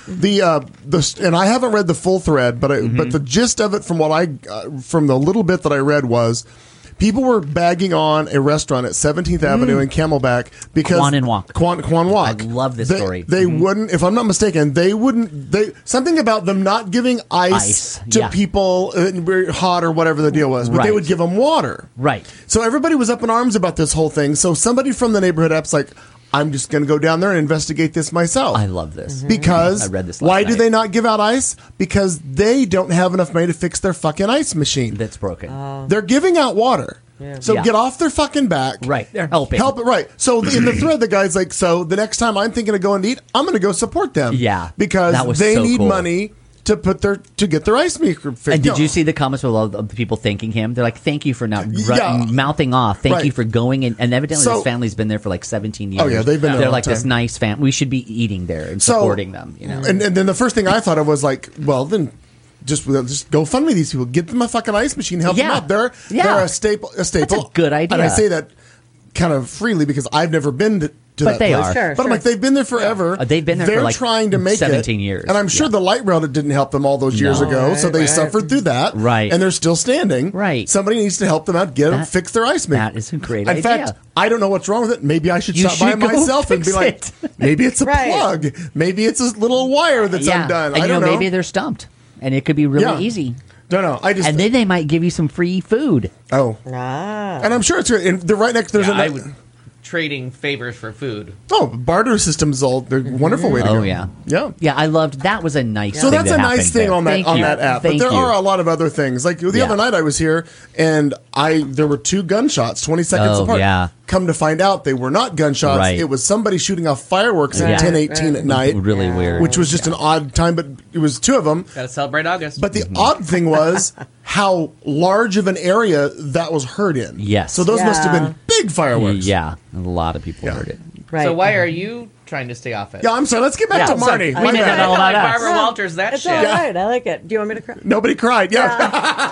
And I haven't read the full thread, but
Mm-hmm.
but the gist of it from what from the little bit that I read was people were bagging on a restaurant at 17th Avenue in Camelback because
Quan and Wok.
Quan Wok.
I love this
They-
story.
They wouldn't, if I'm not mistaken, something about them not giving ice to
yeah.
people hot or whatever the deal was, but they
Right.
would give them water.
Right.
So everybody was up in arms about this whole thing. So somebody from the neighborhood app's like, I'm just going to go down there and investigate this myself.
I love this.
Because
I read this last
why do
night.
they not give out ice? Because they don't have enough money to fix their fucking ice machine.
That's broken.
They're giving out water. So
Yeah.
get off their fucking back.
Right. They're helping.
Help it, right. So in the thread, the guy's like, so the next time I'm thinking of going to eat, I'm going to go support them.
Yeah.
Because
That was
they
so
need
cool.
money to get their ice maker fixed.
And did you see the comments with all of the people thanking him? They're like, "Thank you for not
Yeah.
mouthing off. Thank
Right.
you for going." And evidently,
So-
this family's been there for like 17 years.
Oh, yeah, they've been there a
They're
long
like this
time.
nice family. We should be eating there and supporting them.
And then the first thing I thought of was like, well, then just go fund me these people, get them a fucking ice machine, help them
Yeah.
out. They're
Yeah.
a staple.
That's a good idea.
And I say that kind of freely because I've never been to
But
that
they
place.
are.
Sure,
But I'm
sure.
like, they've been there forever.
They've been there
They're
for, like,
trying to make
17
it.
years.
And I'm sure
Yeah.
the light rail didn't help them all those years
No.
ago, so they
Right.
suffered through that.
Right.
And they're still standing.
Right.
Somebody needs to help them out, get them,
That-
fix their ice maker.
that is a great
In
idea.
fact, I don't know what's wrong with it. Maybe I should
You
stop by
should go
myself and be
fix
like,
it.
maybe it's a
Right.
plug. Maybe it's a little wire that's
yeah.
undone.
And
I don't know.
maybe they're stumped, and it could be really
Yeah.
easy.
Don't know. I just
And then they might give you some free food.
oh,
Ah.
and I'm sure it's great. And they're right next. There's
Yeah, I
a
would trading favors for food.
barter systems. They're a wonderful way to go.
Oh, yeah.
yeah.
Yeah, I loved that. Was a nice.
So
thing
that's
that
a nice
happened
thing
there.
on that
Thank
on
you.
that app.
Thank
but there
you.
are a lot of other things. Like the
Yeah.
other night, I was here and there were 2 gunshots, 20 seconds
Oh,
apart.
yeah.
Come to find out, they were not gunshots.
Right.
It was somebody shooting off fireworks at
Yeah.
10:18 at night,
Really weird.
which was just an odd time. But it was 2 of them.
Got to celebrate August.
But the odd thing was how large of an area that was heard in.
Yes.
So those must have
Yeah.
been big fireworks.
Yeah, a lot of people
Yeah.
heard it.
Right.
So why are you trying to stay off it?
Yeah, I'm sorry. Let's get back
Yeah,
to
sorry.
Marnie.
We
My
made
bad.
it all about us.
Barbara Walters, that
It's
shit.
all right. I like it. Do you want me to cry?
Nobody cried. Yeah.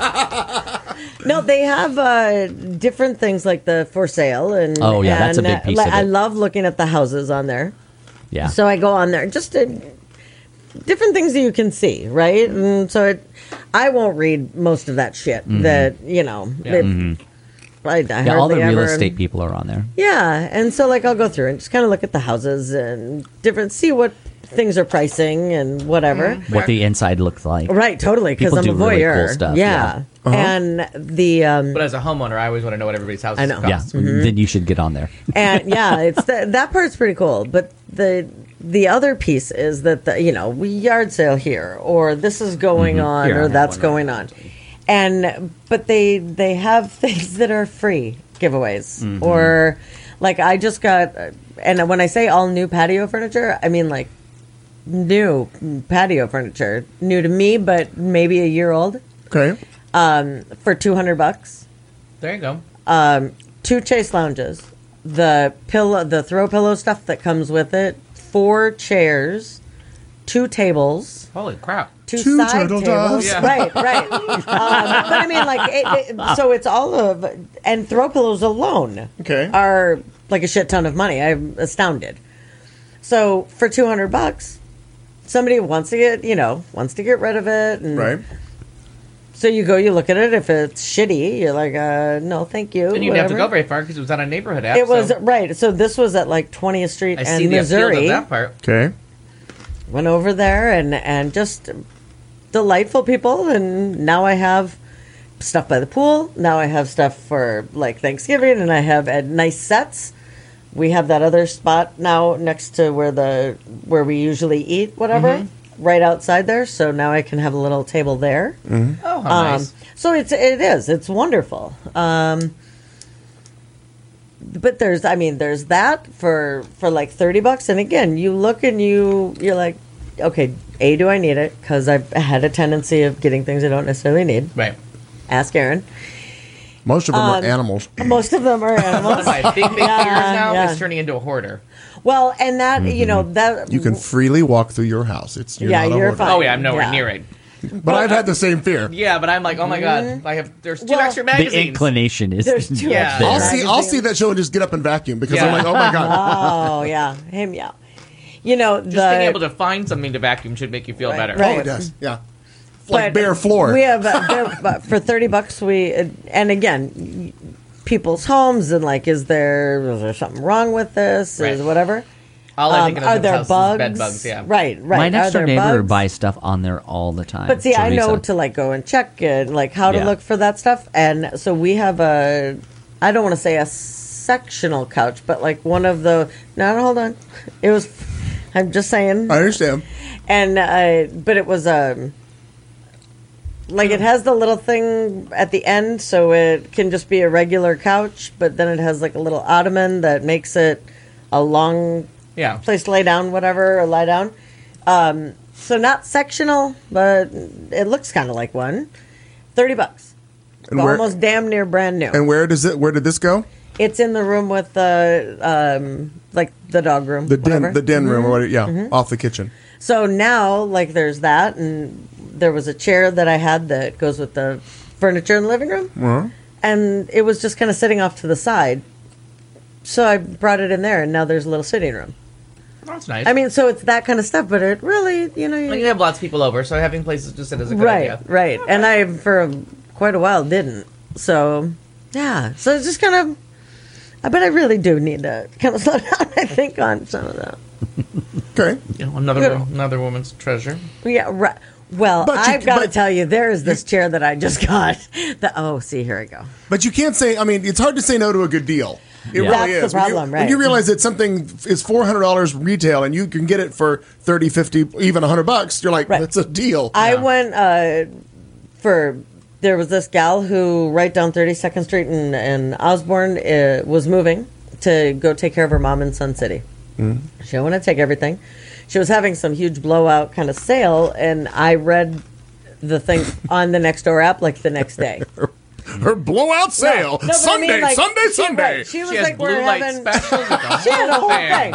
No, they have different things like the for sale and
Oh, yeah, that's a big piece of
I
it.
love looking at the houses on there.
Yeah.
So I go on there just to, different things that you can see, right? And so I won't read most of that shit that
Yeah.
I
Yeah, all the
hardly
real
ever-
estate people are on there.
Yeah, and so like I'll go through and just kind of look at the houses and see what things are pricing and whatever.
What the inside looks like.
Right, totally, because
People
I'm a
do really
voyeur.
cool stuff,
Yeah, and the
But as a homeowner, I always want to know what everybody's house
I know.
Yeah,
costs.
then you should get on there.
and yeah, it's that part's pretty cool. But the other piece is that we yard sale here, or this is going on,
Here, I
or
have
that's
one
going on, but they have things that are free giveaways, or like I just got, and when I say all new patio furniture, I mean like new patio furniture, new to me, but maybe a year old,
Okay.
for $200.
There you go.
2 chase lounges, the throw pillow stuff that comes with it, 4 chairs, 2 tables,
Holy crap.
2
Two
side
turtle
tables.
doves.
Yeah.
Right. But I mean, like, so it's all of, and throw pillows alone
Okay.
are like a shit ton of money. I'm astounded. So for $200, somebody wants to get rid of it, and
Right.
So you go, you look at it. If it's shitty, you're like, no, thank you.
And you didn't have to
whatever.
go very far because it was on a neighborhood app.
It was
so
right. So this was at like 20th Street
I
and
see the appeal
Missouri.
of that part.
Okay.
Went over there and just delightful people. And now I have stuff by the pool. Now I have stuff for like Thanksgiving, and I have nice sets. We have that other spot now next to where we usually eat, whatever, right outside there. So now I can have a little table there.
Oh, how nice.
So it's wonderful. But there's that for like $30, and again, you look and you're like, okay, do I need it? Because I've had a tendency of getting things I don't necessarily need.
Right.
Ask Aaron.
Most of them are animals.
Most of them are
One
animals.
of my big fears now
yeah.
is turning into a hoarder.
Well, and that that
You can freely walk through your house. You're
Yeah,
not a
you're
hoarder.
fine.
Oh yeah, I'm nowhere
Yeah.
near it.
But I've had the same fear.
Yeah, but I'm like, oh my god, there's two
Well,
extra
The
magazines.
inclination is
There's two
Yeah.
extra
I'll see that show and just get up and vacuum because I'm
Yeah.
like, oh my god.
Oh yeah, him yeah. You know
Just being able to find something to vacuum should make you feel better.
right.
Oh, it does. Yeah. Like
but
bare floor.
We have but for $30 we and again people's homes and like is there something wrong with this?
Right.
Is whatever.
All I think of
Are
in
there
this house
bugs?
is bed bugs. Yeah.
Right.
My
Are
next door
there
neighbor
bugs?
buys stuff on there all the time.
But see, I know
Teresa.
to like go and check it, like how to
Yeah.
look for that stuff. And so we have I don't want to say a sectional couch, but like one of the. No, hold on. It was. I'm just saying.
I understand.
And but it was like it has the little thing at the end, so it can just be a regular couch, but then it has like a little ottoman that makes it a long
Yeah.
place to lay down, whatever, or lie down. So not sectional, but it looks kind of like one. $30,
And where-
almost damn near brand new.
And where did this go?
It's in the room with the like the dog room,
The
whatever.
den room or what? Yeah, off the kitchen.
So now, like, there's that, and there was a chair that I had that goes with the furniture in the living room, and it was just kind of sitting off to the side. So I brought it in there, and now there's a little sitting room.
Oh, that's nice.
I mean, so it's that kind of stuff, but it really,
Well, you have lots of people over, so having places to sit is a good
right,
idea.
right. And I, for quite a while, didn't. So, yeah. So it's just kind of, but I really do need to kind of slow down, I think, on some of that.
Okay.
You know, another woman's treasure.
Yeah, right. Well,
But
I've got to
but-
tell you, there is this chair that I just got. See, here I go.
But you can't say. I mean, it's hard to say no to a good deal. It
Yeah.
really
That's
is.
the problem,
when
right.
you realize that something is $400 retail and you can get it for 30, 50, even $100, you're like,
Right.
that's a deal.
I went there was this gal who right down 32nd Street in Osborne was moving to go take care of her mom in Sun City. She didn't want to take everything. She was having some huge blowout kind of sale, and I read the thing on the Nextdoor app like the next day.
Her blowout sale.
No, but I
Sunday,
mean, like,
Sunday,
she-
Sunday.
right, She was
She has
like,
blue
we're
light
having.
specials with the
She had a whole
thing.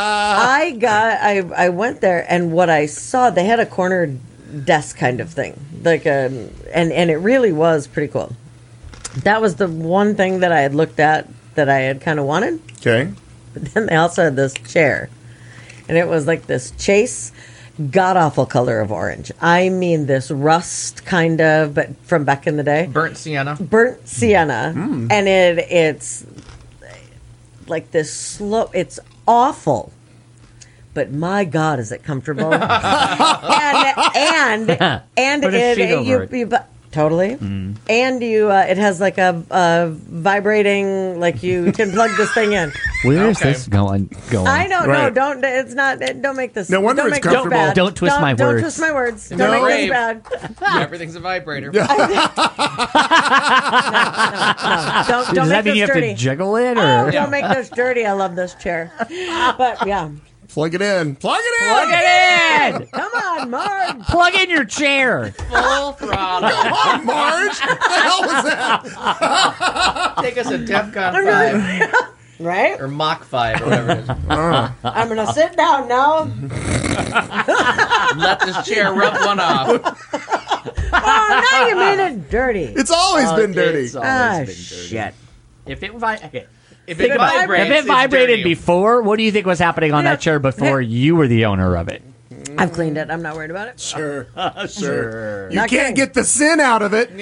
thing. I went there, and what I saw, they had a corner desk kind of thing, like and it really was pretty cool. That was the one thing that I had looked at that I had kind of wanted.
Okay.
But then they also had this chair, and it was like this chase, god awful color of orange. I mean, this rust kind of, but from back in the day.
Burnt sienna.
Burnt sienna, and it's like this slow. It's awful, but my God, is it comfortable? and
Put a sheet over it.
Totally, and you it has like a vibrating, like you can plug this thing in.
Where is
Okay.
this going?
I know, no,
Right.
don't. It's not. Don't make this.
No wonder
don't
it's
make this
comfortable.
bad.
Don't twist my
Don't
words.
twist my words. Don't
No.
make this
Rave.
bad.
Everything's a vibrator.
Don't
Does
make
that mean you
this
have
dirty.
to jiggle it,
Oh,
or
don't make this dirty. I love this chair. But yeah.
Plug it in. Plug it in.
plug it in?
Come on, Marg.
Plug in your chair.
Full throttle.
Come on, Marge. What the hell was that?
Take us to DEFCON 5
Right?
or Mach 5 or whatever it is.
I'm going to sit down now.
Let this chair rub one off.
Oh, now you made it dirty.
It's always been dirty.
It's always
Ah,
been dirty.
shit.
If it
If
Think
it
about it.
vibrates,
If it
it's
vibrated
dirty.
before, what do you think was happening on that chair before you were the owner of it?
I've cleaned it. I'm not worried about it.
Sure. You
Not
can't
kidding.
get the sin out of it.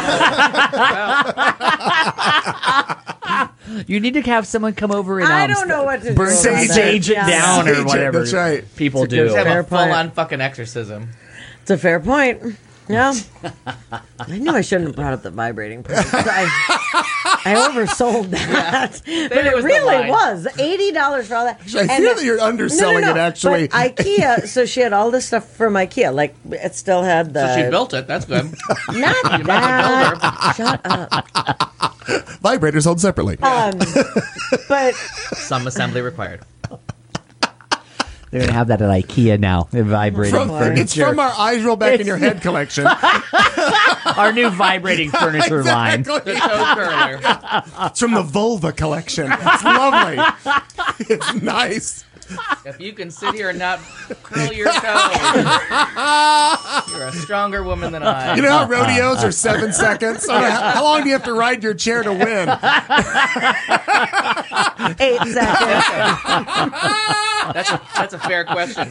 You need to have someone come over and
I don't know what to do.
burn
about that.
sage it
Yeah.
down
Sage
or
it,
whatever.
that's right.
People
It's a
do.
good
Have
Fair
a
point.
full-on fucking exorcism.
It's a fair point. Yeah. I knew I shouldn't have brought up the vibrating part. I oversold that. But it
was the
really
line.
was. $80 for all that.
I feel that you're underselling it, actually.
But IKEA, so she had all this stuff from IKEA. Like, it still had the...
So she built it. That's good.
Not
You
that. Shut up.
Vibrators hold separately.
But
Some assembly required.
They're going to have that at IKEA now. They're vibrating furniture.
It's from our eyes roll back in your head collection.
Our new vibrating furniture line.
Exactly.
The toe curler.
It's from the vulva collection. It's lovely. It's nice.
If you can sit here and not curl your toes, you're a stronger woman than I.
You know how rodeos are 7 seconds? So how long do you have to ride your chair to win?
8 seconds.
That's a fair question.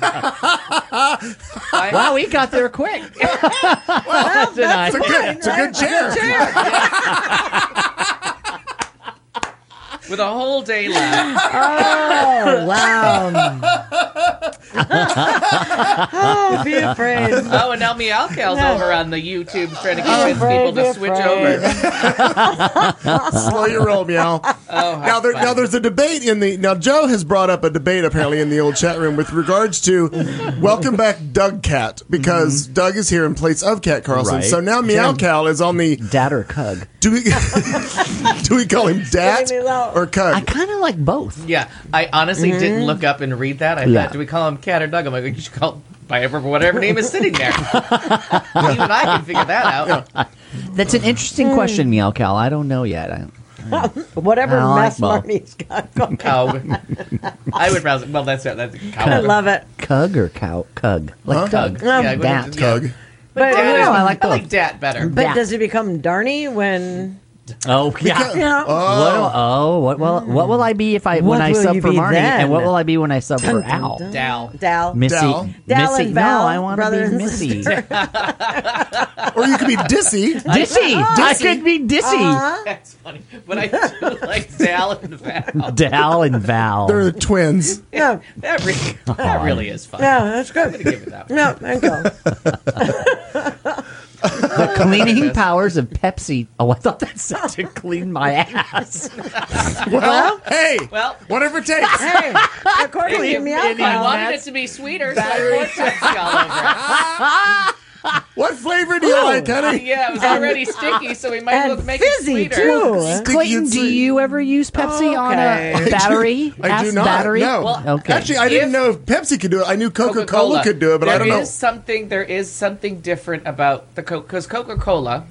Wow, we got there quick.
Well,
Tonight.
It's a good chair.
With a whole day left.
Oh, wow. Oh, be afraid.
Oh, and now Meowcal's over on the YouTube trying to convince
afraid,
people to
be
switch
afraid.
over.
Slow your roll, meow.
Oh,
Now there's a debate in the. Now, Joe has brought up a debate apparently in the old chat room with regards to welcome back Doug Cat, because Doug is here in place of Cat Carlson.
Right.
So now Meowcal is on the.
Dat or Cug?
Do we call him Dat
Getting me low.
or Cug?
I kind of like both.
Yeah, I honestly didn't look up and read that. I
Yeah.
thought, do we call him Cat or Doug? I'm like, you should call him by whatever name is sitting there. Even I can figure that out.
That's an interesting question, Meowcal. I don't know yet.
Whatever
I like
mess
both.
Marty's got going.
Cow. I would browse it. Well, that's cow.
I love it.
Cug or cow? Cug. Like Doug.
Yeah,
Dat.
Cug.
But,
Dat is-
I like
I like
both.
Dat better.
but
Yeah.
does it become Darny when...
Oh, yeah.
You know,
What will I be if I when
What
I
will
sub
you
for
be
Marnie?
then?
And what will I be when I sub for
Dun, dun,
Al?
dun.
Dal.
Dal.
Missy.
Dal.
Dal
Missy.
and Val,
No, I want to
brother
be
and
Missy.
Or you could be Dissy.
Dissy. I could be Dissy.
That's funny. But I do like Dal and Val.
Dal and Val.
They're the twins.
No,
That really is fun.
no, that's good.
Give it that.
No, thank you.
The cleaning powers of Pepsi. Oh, I thought that said to clean my ass.
Well, hey,
Well,
whatever it takes.
Hey, according to
if
me,
I wanted it to be sweeter, so I poured Pepsi all over
What flavor do you like,
it.
honey?
Yeah, it was already sticky, so we might
and
make it
fizzy
sweeter.
too.
Clayton, do you ever use Pepsi on
Okay.
a battery?
I do
Ass
not.
battery?
No.
Well,
Okay.
Actually, I didn't
If-
know if Pepsi could do it. I knew Coca-Cola could do it, but I don't know.
There is something different about the Coke, because Coca-Cola,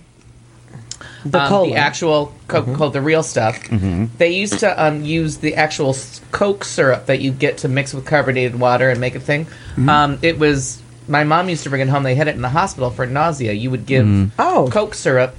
The cola.
the actual Coca-Cola, the real stuff, they used to use the actual Coke syrup that you get to mix with carbonated water and make a thing. It was, my mom used to bring it home. They had it in the hospital for nausea. You would give
Oh.
Coke syrup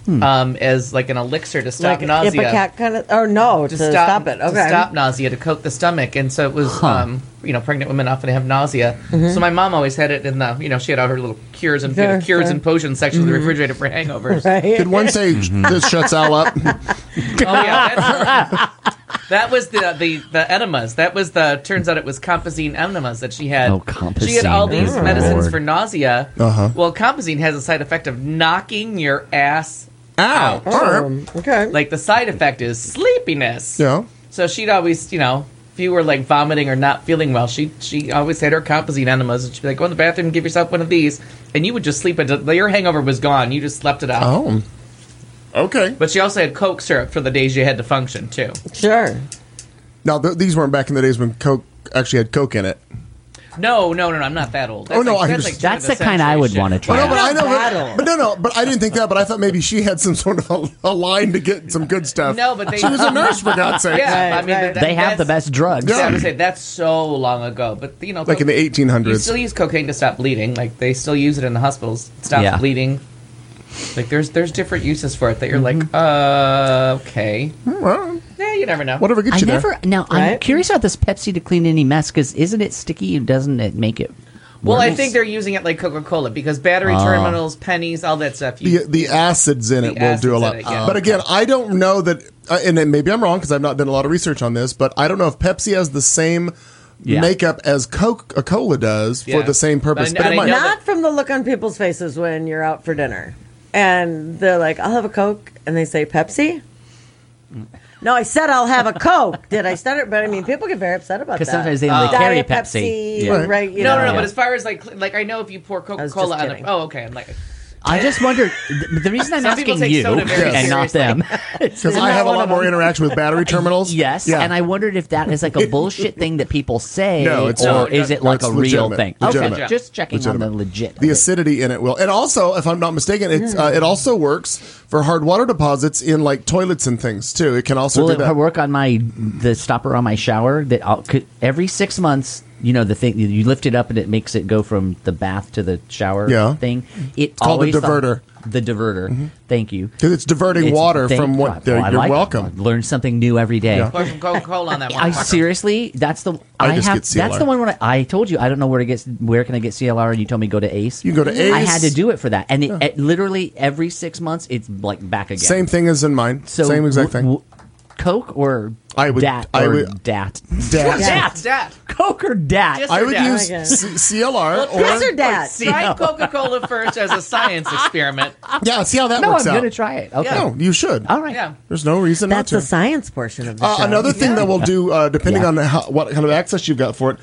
as like an elixir to stop
like
nausea.
Ipecac kind of, or no, to stop it. Okay.
To stop nausea, to coat the stomach. And so it was, pregnant women often have nausea. So my mom always had it in the, she had all her little cures and
Sure,
cures
sure.
and potions section of the refrigerator for hangovers.
Right.
Did one say this shuts Al up?
Oh yeah, that was the enemas. That was turns out it was compazine enemas that she had.
Oh, compazine.
She had all these
Oh,
medicines
Lord.
for nausea. Well, compazine has a side effect of knocking your ass out.
Okay.
Like the side effect is sleepiness.
Yeah.
So she'd always, if you were like vomiting or not feeling well, she always had her compazine enemas, and she'd be like, go in the bathroom and give yourself one of these, and you would just sleep until your hangover was gone. You just slept it out.
Oh. Okay.
But she also had Coke syrup for the days you had to function too.
Sure.
Now, these weren't back in the days when Coke actually had Coke in it.
No, I'm not that old. That's
Oh, no, I
that's
understand.
turn
That's
of
the kind I would
century
want to
shit.
try.
No, but I know.
Battle.
But I didn't think that. But I thought maybe she had some sort of a line to get some good stuff.
No, but
she was a nurse, for God's sake.
Yeah,
Right,
I mean,
right.
They have the best drugs.
Yeah, I would say that's so long ago. But
Like in the
you
1800s.
still use cocaine to stop bleeding. Like they still use it in the hospitals. It stops
Yeah.
bleeding. Like there's different uses for it that you're like, okay.
Well,
Yeah, you never know.
whatever gets
I
you
never.
there.
Now I'm
Right?
curious about this Pepsi to clean any mess, because isn't it sticky? Doesn't it make it?
Well, I
Worms?
think they're using it like Coca-Cola because battery terminals, pennies, all that stuff.
The acids in it will do a lot.
acids in it, yeah.
But again, I don't know that, and then maybe I'm wrong because I've not done a lot of research on this, but I don't know if Pepsi has the same makeup as Coca-Cola does for
Yeah.
the same purpose.
But I
But it might.
know
Not from the look on people's faces when you're out for dinner. And they're like, I'll have a Coke. And they say, Pepsi? No, I said I'll have a Coke. Did I stutter? But I mean, people get very upset about that.
Because sometimes they only carry
Diet
Pepsi.
Pepsi, right? You
No,
know.
But as far as like I know if you pour Coca-Cola
just
on
kidding.
it. Oh, okay. I'm like,
I just wondered. The reason I'm
Some people
asking
take
you
soda very
and not
seriously.
them.
Because I have a lot more interaction with battery terminals.
Yes,
Yeah.
and I wondered if that is like a bullshit thing that people say,
No, it's
or
not.
is it
No,
like
it's
a real
legitimate.
thing?
Legitimate.
Okay, just checking on the legit.
The acidity in it will, and also, if I'm not mistaken, it also works for hard water deposits in like toilets and things too. It can also
Will
do
it
that.
work on the stopper on my shower? That every 6 months, the thing you lift it up and it makes it go from the bath to the shower thing. It's
called a
always
diverter.
The diverter. Thank you.
Because it's diverting water
thank
from what.
God. Well, I
You're
like it.
welcome.
Learn something new every day.
Yeah.
pour some Coca-Cola on that
I
motherfucker.
seriously, that's the
I just get
that's
CLR.
the one when I told you I don't know where can I get CLR, and you told me go to Ace.
You can go to Ace.
I had to do it for that, and it literally every 6 months it's like back again.
Same thing as in mine.
So
Same exact thing.
Coke or
I would-
Dat
I
or
would-
Dat.
Dat.
Dat.
Coke or Dat.
Just-
I would
Yeah.
use
Okay.
CLR
Yes
or
or dat?
Try Coca-Cola first as a science experiment.
yeah. See how that
No,
works
I'm
out.
going to try it. Okay.
No, you should.
All right.
Yeah.
There's no reason
That's
not
the
to.
science portion of the show.
Another thing that we'll do, depending
Yeah.
on what kind of access you've got for it,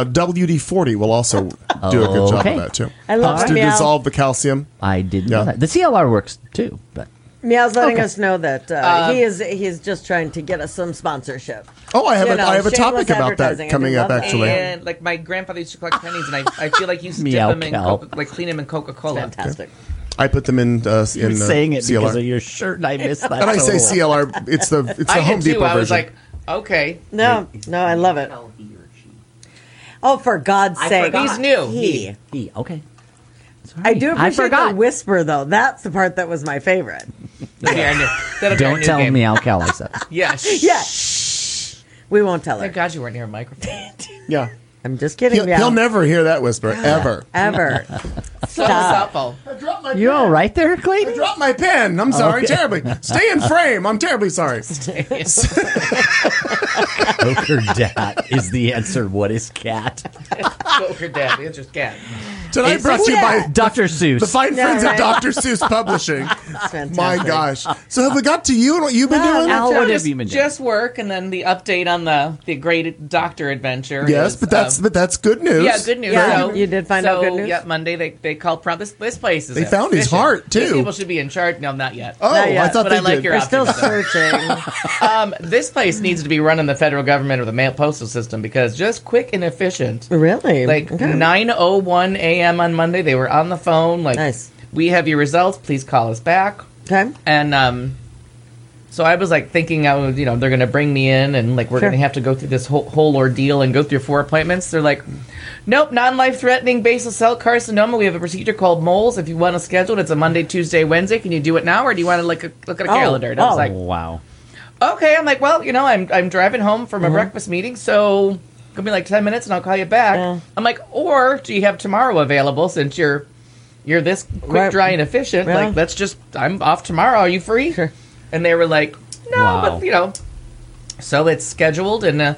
WD-40 will also do a good job
Okay.
of that too.
I love
Helps to
Meow.
dissolve the calcium.
I didn't
Yeah.
know that. The CLR works too, but
Meow's letting
Okay.
us know that he's just trying to get us some sponsorship.
Oh, I have
You know,
I have a
shameless
topic about that
advertising. I
coming
do
up
love that.
actually.
And like my grandfather used to collect pennies, and I feel like he used to dip
Meow
them in
cow.
like clean them in Coca-Cola.
Fantastic.
I put them in
you're saying it
CLR.
because of your shirt, and I missed that.
And I say
total.
CLR, it's the
I
Home
did too.
Depot
I was
version.
like, okay,
No, I love it. Oh, for God's sake.
forgot.
he's new.
He, okay.
I do
I
appreciate
forgot.
the whisper, though. That's the part that was my favorite.
That'll be our new- that'll be our
Don't
new
tell
game.
me Al Cal I said.
Yeah.
Yeah. We won't tell
Thank
her.
God you weren't near a microphone.
yeah.
I'm just kidding,
He'll,
Meow.
he'll never hear that whisper ever.
Ever.
So
Stop.
supple.
I dropped my
You all right there,
I
Clayton?
dropped my pen. I'm sorry,
Okay.
terribly. Stay in frame. I'm terribly sorry.
Coke or Dat is the answer. What is cat?
Coke or Dad. The answer's cat.
Tonight
It's
brought to you by
Dr. Seuss.
the fine
Yeah,
friends
right.
of Dr. Seuss Publishing.
Fantastic.
My gosh. So have we got to you and what you've been
Yeah,
doing?
that's
Al, what
just,
have you been doing?
just work, and then the update on the great doctor adventure.
Yes,
is,
but that's good news.
yeah, good news.
Yeah,
So,
you did find out good news?
Yeah, Monday they called prompt. This place is.
They found his
efficient.
heart, too.
These people should be in charge. No, not yet.
Oh,
Not yet,
I thought
but
they
I like
did.
your
We're still
optimism.
searching.
This place needs to be run in the federal government or the mail postal system because just quick and efficient.
Really?
Like
Okay.
9:01 a.m. on Monday, they were on the phone. Like,
Nice.
we have your results. Please call us back.
Okay.
And so I was like thinking, they're going to bring me in and like we're
Sure.
going to have to go through this whole ordeal and go through 4 appointments. They're like, nope, non-life-threatening basal cell carcinoma. We have a procedure called moles. If you want to schedule it, it's a Monday, Tuesday, Wednesday. Can you do it now, or do you want to look at a calendar? And I was like,
Wow.
okay. I'm like, well, I'm driving home from a breakfast meeting, so gonna be like 10 minutes, and I'll call you back.
Yeah.
I'm like, or do you have tomorrow available since you're this quick,
Right.
dry, and efficient?
Yeah.
Like, I'm off tomorrow. Are you free?
Sure.
And they were like, no,
Wow.
but so it's scheduled, and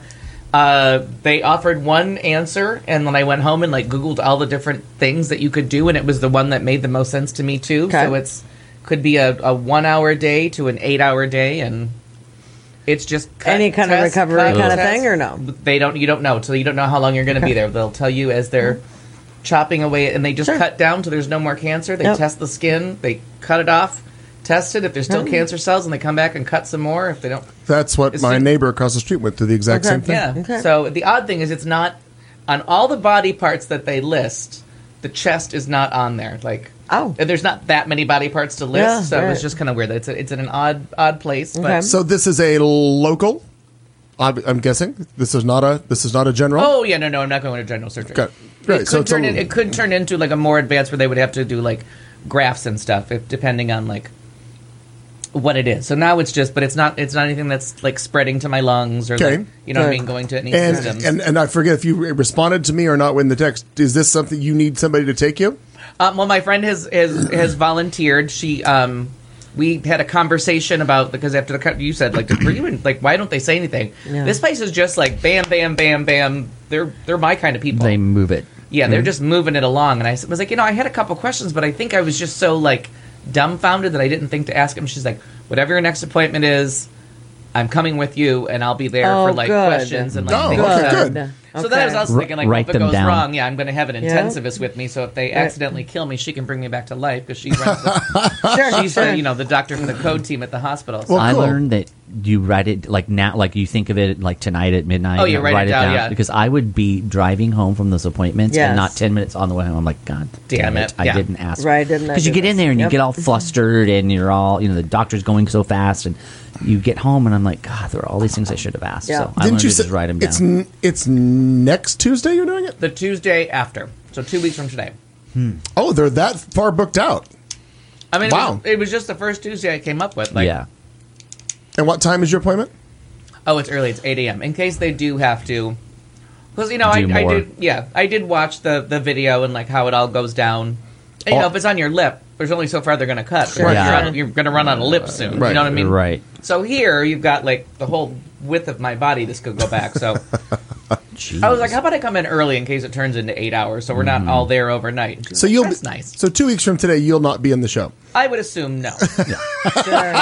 they offered one answer, and then I went home and like Googled all the different things that you could do, and it was the one that made the most sense to me too.
Okay.
So could be a 1 hour day to an 8 hour day, and it's just cut,
Any kind of
test,
recovery
cut,
kind of
test.
thing, or no?
You don't know, so you don't know how long you're going to be there. They'll tell you as they're chopping away, and they just
Sure.
cut down till there's no more cancer. They
Yep.
test the skin, they cut it off, test it. If there's still
Hmm.
cancer cells, and they come back and cut some more. If they don't,
That's what
It's
my
just-
neighbor across the street went through the exact
Okay.
same thing.
yeah.
Okay.
So the odd thing is, it's not on all the body parts that they list. The chest is not on there. Like,
Oh.
and there's not that many body parts to list,
Yeah,
so it was
right.
just kind of weird. It's in an odd place.
Okay.
But
So this is a local. I'm guessing this is not a general.
oh yeah, no, I'm not going to general surgery.
Okay. Right,
It
so
could
it's a
turn
little-
it could turn into like a more advanced where they would have to do like grafts and stuff, depending on like what it is. So now it's just, but it's not anything that's like spreading to my lungs or
Okay.
like, you know what I
Good.
mean, going to any systems.
And I forget if you responded to me or not in the text. Is this something you need somebody to take you?
Well, my friend has volunteered. She we had a conversation about, because after you said like, were you in, like, why don't they say anything?
Yeah.
This place is just like bam, bam, bam, bam. They're my kind of people.
They move it.
Yeah, they're just moving it along. And I was like, I had a couple questions, but I think I was just so like dumbfounded that I didn't think to ask him. She's like, whatever your next appointment is, I'm coming with you, and I'll be there
Oh,
for like
good.
questions and like
Oh,
things
okay,
like that.
good.
So that was also thinking, like,
Write
if it
them
goes
down.
wrong, I'm going to have an
Yeah.
intensivist with me. So if they accidentally kill me, she can bring me back to life because she runs the,
Sure,
she's
sure.
the doctor from the code team at the hospital. So.
Well,
I
cool.
learned that you write it like now, like you think of it like tonight at midnight.
Oh, you write it down, yeah.
Because I would be driving home from those appointments
Yes.
and not 10 minutes on the way home. I'm like, God damn it. I
Yeah.
didn't ask.
Right, didn't I
Because you
do
get in
this?
there and you
Yep.
get all flustered and you're all, the doctor's going so fast and you get home and I'm like, God, there are all these things I should have asked.
Yeah.
So I
Didn't
learned
you
to
say
just write them down.
It's next Tuesday you're doing it?
The Tuesday after, so 2 weeks from today.
Oh, they're that far booked out.
I mean,
Wow.
it was just the first Tuesday I came up with. Like,
Yeah.
And what time is your appointment?
Oh, it's early. It's 8 a.m. In case they do have to, because I
more.
did. Yeah, I did watch the video and like how it all goes down. And, if it's on your lip, there's only so far they're going to cut.
Sure.
Yeah.
You're going to run out of lip soon.
Right.
You know what I mean?
Right.
So here you've got like the whole width of my body. This could go back. So
Jeez.
I was like, how about I come in early in case it turns into 8 hours, so we're not all there overnight. And she's
So
like,
you'll
that's
be,
nice.
So 2 weeks from today, you'll not be in the show.
I would assume no.
Sure.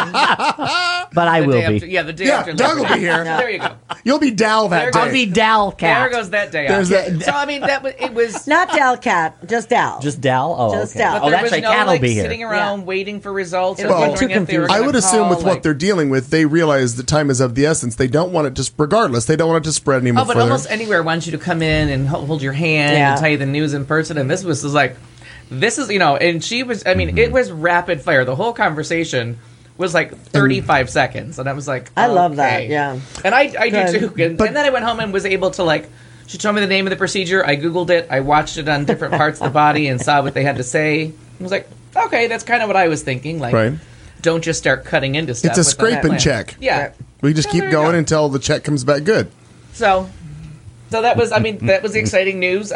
but I
The
will
day
be.
after, yeah, the day
Yeah,
after.
Doug will
Labor
be
Day.
here.
So there you go.
You'll be Dal that
There
day.
I'll be Dal Cat.
There goes that day
There's
out.
that-
So I mean, it was.
Not Dal Cat, just Dal.
Just Dal? Oh,
Just
okay.
Dal.
But
Oh,
there
that's
was
right.
no
Cat will
like
be here.
sitting around
Yeah.
waiting for results.
It'll
or
get
wondering
too
if they were
confusing.
I
gonna
would assume
call,
with what
like-
they're dealing with, they realize that time is of the essence. They don't want it to, regardless, they don't want it to spread any more
Oh, but
further.
almost anywhere wants you to come in and hold your hand
Yeah.
and tell you the news in person. And this was like, this is, and she was, I mean,
Mm-hmm.
it was rapid fire. The whole conversation was like 35 seconds. And I was like,
I love that,
okay.
yeah.
And I do
Good.
too. And then I went home and was able to like, she told me the name of the procedure. I Googled it. I watched it on different parts of the body and saw what they had to say. I was like, okay, that's kind of what I was thinking. Like,
Right.
don't just start cutting into stuff.
It's a
without
scrape and
plan.
check.
Yeah.
Right.
We just
So
keep
there you
going
go.
until the check comes back good.
So that was, I mean, that was the exciting news.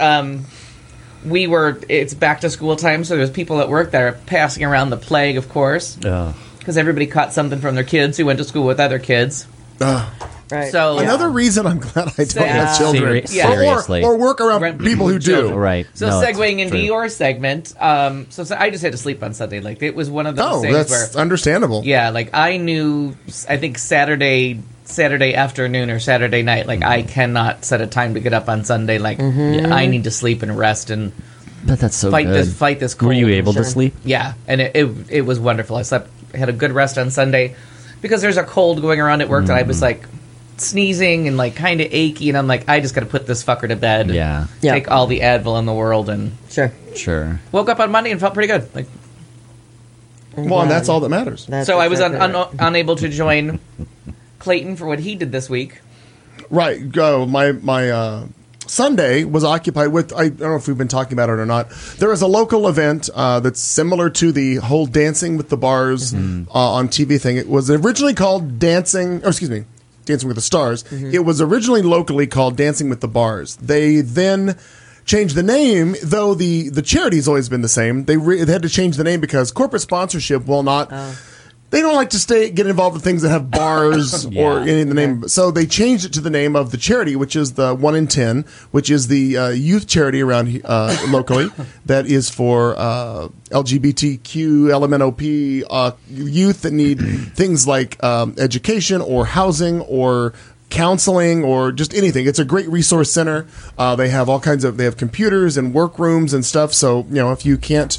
It's back to school time, so there's people at work that are passing around the plague, of course, because everybody caught something from their kids who went to school with other kids.
Right.
So
Another reason I'm glad I don't
Yeah.
have children.
Yeah.
Seriously.
Or work around
Right.
people who do.
Children.
Right.
So
No, it's
segueing into
true.
your segment, so I just had to sleep on Sunday. Like it was one of those
Oh,
things
that's
where,
understandable.
yeah, like I knew, I think Saturday afternoon or Saturday night, like I cannot set a time to get up on Sunday. Like I need to sleep and rest and
But that's so
fight
good.
this cold.
Were you able to
Sure.
sleep?
Yeah, and it was wonderful. I had a good rest on Sunday because there's a cold going around at work that I was like sneezing and like kind of achy, and I'm like, I just got to put this fucker to bed.
Yeah.
Yeah.
Take all the Advil in the world, and
Sure.
Sure.
woke up on Monday and felt pretty good. Like,
Well, and that's all that matters.
That's
so I was
exactly right.
unable to join Clayton for what he did this week.
Right. Go. My Sunday was occupied with, I don't know if we've been talking about it or not. There is a local event that's similar to the whole Dancing with the Bars on TV thing. It was originally called Dancing with the Stars. It was originally locally called Dancing with the Bars. They then changed the name, though the charity's always been the same. They had to change the name because corporate sponsorship will not. They don't like to get involved with things that have bars or any of the name. So they changed it to the name of the charity, which is the 1 in 10, which is the youth charity around locally that is for LGBTQ, LMNOP youth that need things like education or housing or counseling or just anything. It's a great resource center. They have all kinds of. They have computers and workrooms and stuff. So if you can't.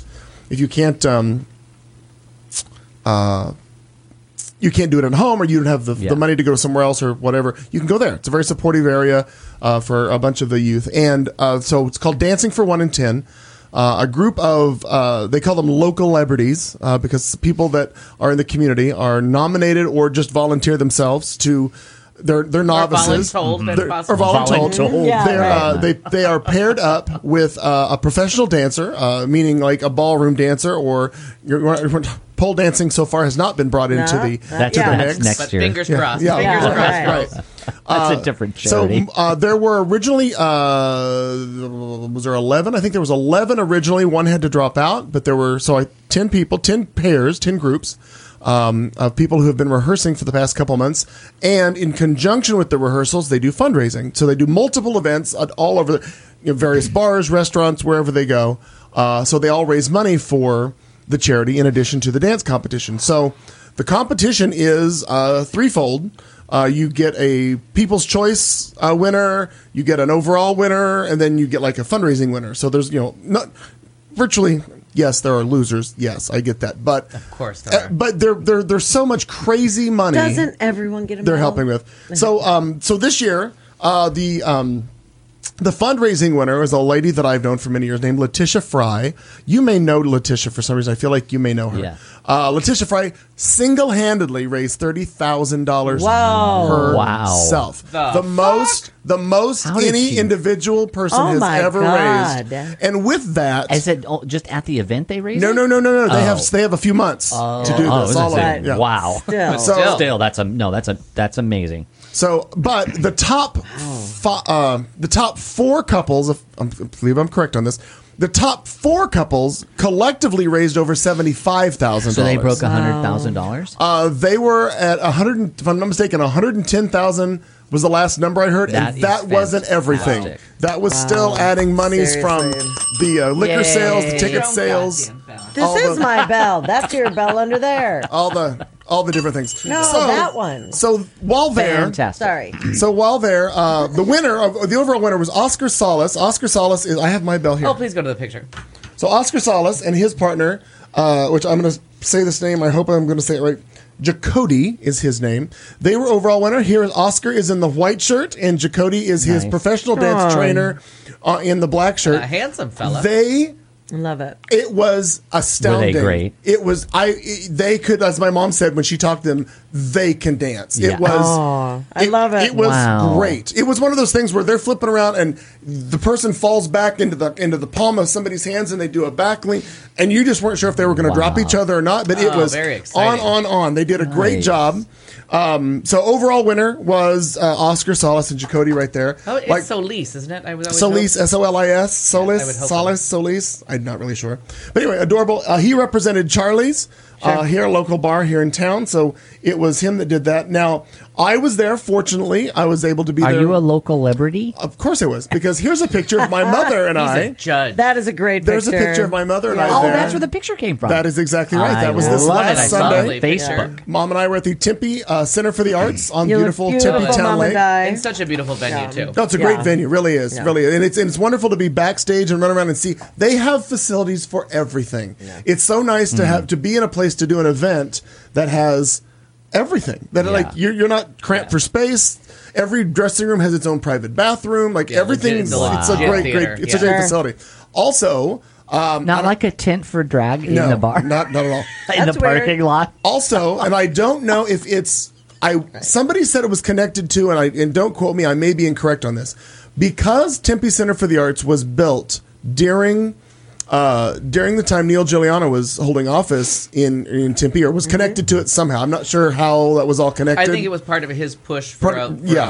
You can't do it at home, or you don't have the money to go somewhere else, or whatever. You can go there. It's a very supportive area for a bunch of the youth, and so it's called Dancing for 1 in 10. A group of they call them local celebrities because people that are in the community are nominated or just volunteer themselves to They're novices.
voluntold,
They're-
that's possible.
or voluntold.
Voluntold.
Yeah,
They're,
right.
they are paired up with a professional dancer, meaning like a ballroom dancer, or pole dancing. So far has not been brought into
No,
the
not
to
yet.
the
That's
mix.
next
But
year.
fingers crossed.
Yeah,
Fingers
yeah,
crossed.
right.
Right.
That's a different charity.
So there were originally was there 11? I think there was 11 originally. One had to drop out, but there were 10 people, 10 pairs, 10 groups of people who have been rehearsing for the past couple months. And in conjunction with the rehearsals, they do fundraising. So they do multiple events all over various bars, restaurants, wherever they go. So they all raise money for the charity in addition to the dance competition. So the competition is threefold. You get a People's Choice winner, you get an overall winner, and then you get like a fundraising winner. So there's, not virtually, yes, there are losers. Yes, I get that. But
Of course there are.
but there's so much crazy money
Doesn't everyone get a
they're
medal?
helping with. So this year, the fundraising winner is a lady that I've known for many years named Letitia Fry. You may know Letitia for some reason. I feel like you may know her.
Yeah.
Letitia Fry single-handedly raised $30,000
Whoa.
herself.
The
The most
How did
any
she-
individual person
Oh
has
my
ever
God.
raised. And with that,
Is it just at the event they raised?
no.
it?
They have a few months to do
Oh,
this.
I
All
was
of
gonna
it.
say,
Yeah.
wow.
Still.
So-
Still, that's amazing.
So, but the top four couples, if I believe I'm correct on this, the top four couples collectively raised over $75,000.
So they broke $100,000.
They were at 100. If I'm not mistaken, 110,000 was the last number I heard,
That
and
is
that wasn't everything.
fantastic.
That was still adding monies from
Seriously.
the liquor
Yay.
sales, the ticket
Your own
sales,
goddamn bell.
This
all
is
the-
my bell. That's your bell under there.
all the different things.
No, that one.
So while there,
Fantastic.
Sorry.
So while there, the winner of the overall winner was Oscar Salas. Oscar Salas is. I have my bell here.
Oh, please go to the picture.
So Oscar Salas and his partner, which I'm going to say this name. I hope I'm going to say it right. Jacody is his name. They were overall winner. Here is Oscar is in the white shirt, and Jacody is his
Nice.
professional dance trainer in the black shirt.
A handsome fella.
Love it.
It was astounding.
Were they great?
It was. They could, as my mom said when she talked to them, they can dance.
Yeah.
It was.
Aw, I love it.
It was
Wow.
great. It was one of those things where they're flipping around and the person falls back into the palm of somebody's hands and they do a back lean, and you just weren't sure if they were going to drop each other or not. But it
Oh,
was
very exciting.
on. They did a great
Nice.
job. So overall winner was Oscar Salas and Jacody right there.
Oh, it's Solis, isn't it? I was always
Solis,
hoping-
Solis, Solis,
I would hope
Solis, Solis. I'm not really sure. But anyway, adorable. He represented Charlie's here, a local bar here in town. So it was him that did that. Now, I was there. Fortunately, I was able to be
Are
there.
you a local celebrity?
Of course I was, because here's a picture of my mother and
He's
I.
a judge.
That is a great picture.
There's a picture of my mother and I
Oh,
there.
that's where the picture came from.
That is exactly right. That was
I
this
love
last
it. I saw
Sunday.
it on Facebook.
Mom and I were at the Tempe Center for the Arts on
You look
beautiful
beautiful,
Tempe Town
Mom
Lake.
and I.
and such a beautiful venue, too.
No, it's a great
Yeah.
venue. Really is.
Yeah.
Really is. And it's wonderful to be backstage and run around and see. They have facilities for everything. It's so nice to have to be in a place to do an event that has everything. That like you're not cramped for space. Every dressing room has its own private bathroom. Like everything.
legit-
It's a
legit
great,
theater.
it's a
Yeah.
great
Sure.
facility. Also,
Not like a tent for drag in
no,
the bar,
not at all.
in the
That's weird.
parking lot.
Also, and I don't know if it's somebody said it was connected to, and don't quote me, I may be incorrect on this, because Tempe Center for the Arts was built during the time Neil Giuliano was holding office in Tempe, or was connected to it somehow. I'm not sure how that was all connected.
I think it was part of his push for
yeah.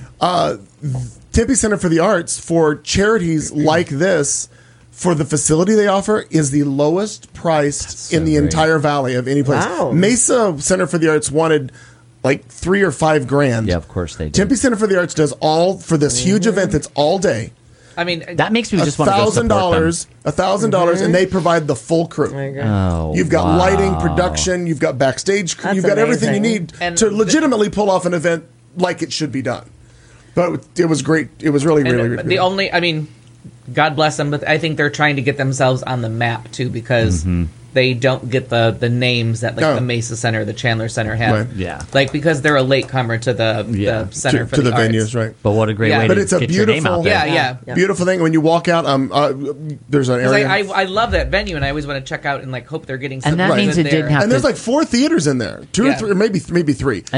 Tempe Center for the Arts, for charities like this, for the facility they offer, is the lowest priced in the
great.
entire valley of any place.
Wow.
Mesa Center for the Arts wanted like $3,000 or $5,000.
Yeah, of course they do.
Tempe Center for the Arts does all for this huge event that's all day.
I mean,
That makes me just want to go support them.
$1,000, and they provide the full crew.
Oh,
You've got
wow.
lighting, production, you've got backstage crew,
That's
you've got everything you
amazing.
need
And
to legitimately pull off an event like it should be done. But it was great. It was really, really, really
the only, I mean, God bless them, but I think they're trying to get themselves on the map too, because they don't get the names that like
No.
the Mesa Center, the Chandler Center have.
Right.
Yeah.
like because they're a latecomer to the Center for
to the
Arts.
venues, right?
But what a great
Yeah.
way
But
to
it's a
get your name out
beautiful-
there.
Yeah.
Beautiful thing when you walk out. There's an
'Cause
area,
I love that venue, and I always want to check out and like hope they're getting.
And that
something
means
good
it didn't
there.
have
and there's
to-
like 4 theaters in there, 2 or
Yeah.
3, or maybe 3.
And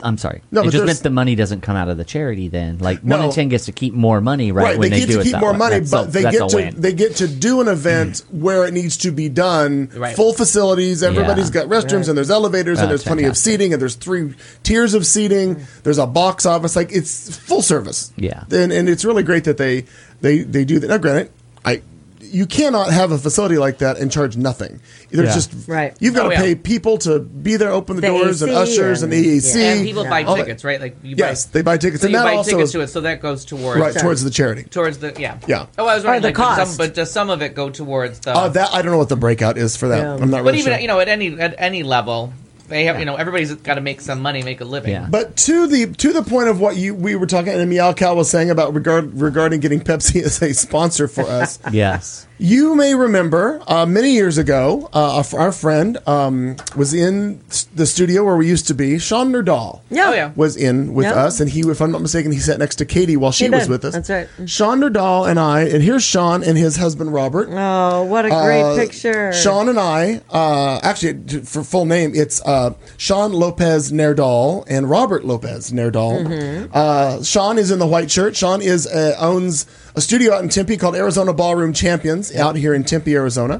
I'm sorry.
No,
it
but
just
there's-
meant the money doesn't come out of the charity. Then, like
No.
1 in 10 gets to keep more money, right? When
they get
do
to
it
keep
that
more
way.
money,
That's
but
a, that's a win.
they get to do an event where it needs to be done.
Right.
Full facilities. Everybody's
Yeah.
got restrooms and there's elevators and there's
That's
plenty of
fantastic.
seating and there's 3 tiers of seating. There's a box office. Like it's full service.
Yeah.
and it's really great that they do that. Now, granted, you cannot have a facility like that and charge nothing. There's
Yeah.
just
Right.
You've got
Oh,
to
yeah.
pay people to be there, open the
The
doors, and
AC
ushers and
and-
EAC.
yeah.
And people buy
all that.
tickets, right? Like you
Yes,
buy,
they buy tickets,
So
and
you
that
buy
also
tickets
is
to it, so that goes towards
right towards the charity.
towards the yeah.
Yeah.
Oh, I was
Or
wondering,
the
like,
cost.
but does some of it go towards the?
That I don't know what the breakout is for that.
Yeah.
I'm not
but
really
even
sure.
at any level, they have everybody's got to make some money, make a living.
Yeah.
But to the point of what we were talking, and Meow Cow was saying about regarding getting Pepsi as a sponsor for us.
Yes.
You may remember many years ago, our friend was in the studio where we used to be. Sean Nerdahl
Yeah.
Oh, yeah.
was in with
Yep.
us, and he, if I'm not mistaken, he sat next to Katie while she
He
was
did.
with us.
That's right.
Sean Nerdahl and I, and here's Sean and his husband Robert.
Oh, what a great picture.
Sean and I, actually, for full name, it's Sean Lopez Nerdahl and Robert Lopez Nerdahl.
Mm-hmm.
Sean is in the white shirt. Sean owns a studio out in Tempe called Arizona Ballroom Champions out here in Tempe, Arizona.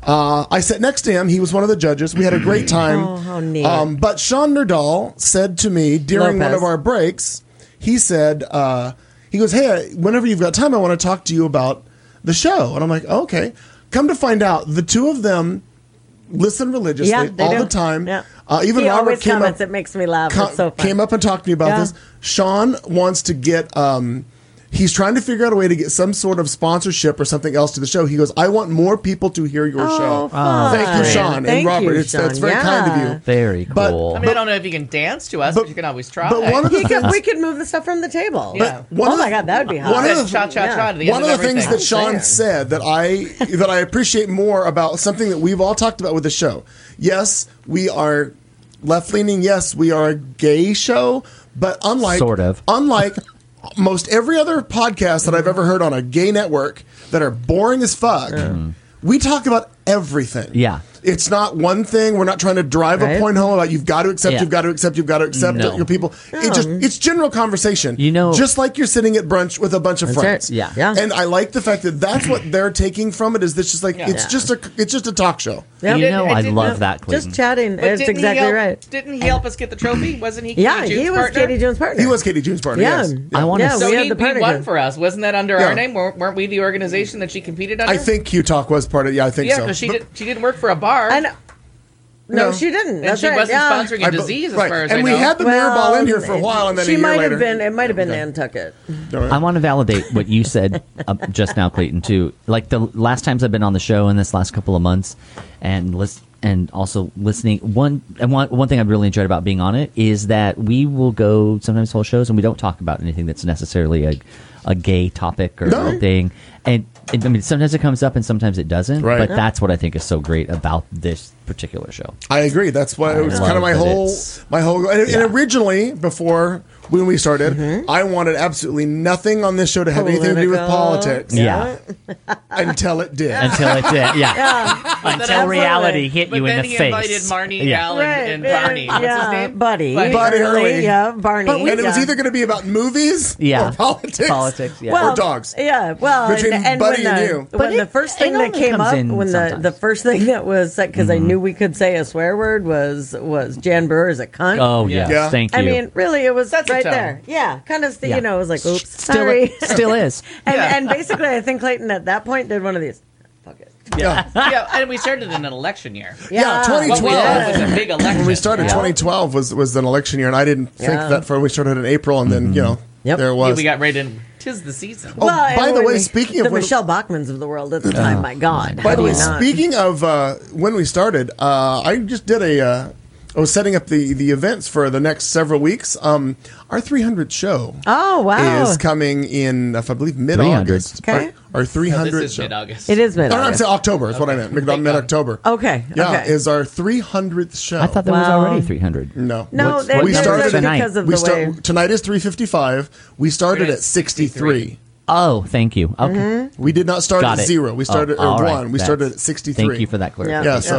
I sat next to him. He was one of the judges. We had a great time.
Oh, how neat.
But Sean Nerdahl said to me during one
Lopez.
of our breaks, he said, he goes, hey, whenever you've got time, I want to talk to you about the show. And I'm like, okay. Come to find out, the two of them listen religiously
Yeah, they
all
do.
the time.
Yeah.
Even
He
Robert
always
came
comments.
up,
It makes me laugh. It's so fun.
came up and talked to me about
Yeah.
this. Sean wants to get. He's trying to figure out a way to get some sort of sponsorship or something else to the show. He goes, I want more people to hear your show.
fun.
Thank you, Sean and
Thank
Robert.
you,
That's
Sean.
very kind of
Yeah.
you.
Very
But-
cool.
I mean, I don't know if you can dance to us, but, you can always try.
But one of the things,
We could move the stuff from the table.
Yeah.
one
Oh
of
my
the-
God, that would be hot.
one of the-
cha cha cha to the
one
end
of the things
everything.
that Sean
Fair.
said that I appreciate more about something that we've all talked about with the show. Yes, we are left leaning. Yes, we are a gay show, but unlike most every other podcast that I've ever heard on a gay network that are boring as fuck, we talk about everything.
Yeah.
It's not one thing. We're not trying to drive a
Right.
point home about you've got to accept,
Yeah.
you've got to accept, you've got to accept
No.
your people. It's general conversation.
You know-
just like you're sitting at brunch with a bunch of
That's
friends.
right.
Yeah.
Yeah.
And I like the fact that that's what they're taking from it. Is this just like it's just a talk show?
Yep.
You know, I
didn't-
love that, Clayton.
Just chatting.
But
It's
didn't he
exactly
help-
right.
Didn't he help us get the trophy? Wasn't he?
Yeah,
Katie June's
he was
partner?
Katie June's partner.
He was Katie June's partner.
Yeah.
Yes.
I want to.
Yeah,
So
we
he,
had the
he
partner.
won for us. Wasn't that under
Yeah.
our name? Weren't we the organization that she competed under?
I think Q Talk was part of. Yeah, I think
Yeah,
so.
because
But-
she didn't work for a bar.
I know. No,
No.
she didn't.
And
That's
she
right.
wasn't
yeah.
sponsoring a disease, as
right.
far as
and
I
we
know.
had the mirror ball in here for a while, and then
she
a year
might
later,
have been. It might have been Nantucket.
I want to validate what you said just now, Clayton. Too, like the last times I've been on the show in this last couple of months, and also listening. One thing I've really enjoyed about being on it is that we will go sometimes whole shows and we don't talk about anything that's necessarily a gay topic or
No.
thing. And I mean, sometimes it comes up and sometimes it doesn't.
Right.
But that's what I think is so great about this particular show.
I agree. That's why it was
love
kind of
that it's-
my whole. And
Yeah.
originally, before when we started, I wanted absolutely nothing on this show to have anything to do with
Political.
politics.
Yeah.
Until it did.
Until it did. Yeah. Until
absolutely.
reality hit
But
you in
then
the
he
face.
invited Marnie,
Yeah.
Al, and Barney. What's his name?
Buddy.
Buddy Hurley.
Yeah, Barney.
And it was
yeah.
either going to be about movies
Yeah.
or politics.
Politics, yeah.
Well,
or dogs.
Yeah, well,
Between
and
Buddy
when
and
the,
you.
But
when the
it-
first thing
it
that
only
came
comes
up,
in
when the
sometimes.
first thing that was because I knew we could say a swear word was Jan Brewer is a cunt.
Oh, yes.
Yeah.
Thank you.
I mean, really, it was
Sets a
right
tone.
there. Yeah, kind of.
Yeah.
You know, it was like, oops,
still,
sorry.
still is.
Yeah.
and basically, I think Clayton at that point did one of these. Fuck it.
Yeah.
Yeah, and we started in an election year.
Yeah,
What we
2012.
did was a big election.
When we started, 2012 was an election year, and I didn't think
Yeah.
that for we started in April, and then
Yep.
there it was.
We got right in. 'Tis the season.
Oh,
and
by the
when
way,
we-
speaking of
the
when-
Michelle Bachmans of the world at the time, my God.
By
how
the
do
way,
you not?
speaking of when we started, I just did I was setting up the events for the next several weeks. Our 300th show
Oh wow,
is coming in, I believe, mid-August.
300. Okay.
Our 300th
This is
show.
mid-August.
it is mid.
No, I'm saying October is what I meant. Mid-October.
Okay.
Yeah,
okay.
is our 300th show.
I thought there was
Wow.
already 300.
No.
No,
What's-
they-
what
we
there's
started
a-
tonight?
because of
we
the way.
tonight is 3:55. We started
We're
at
at
63.
Oh, thank you. Okay.
We did not start
Got
at
it.
0. We started
Oh, all
at
right.
1. We started at 63.
Thank you for that clarification.
Yeah, so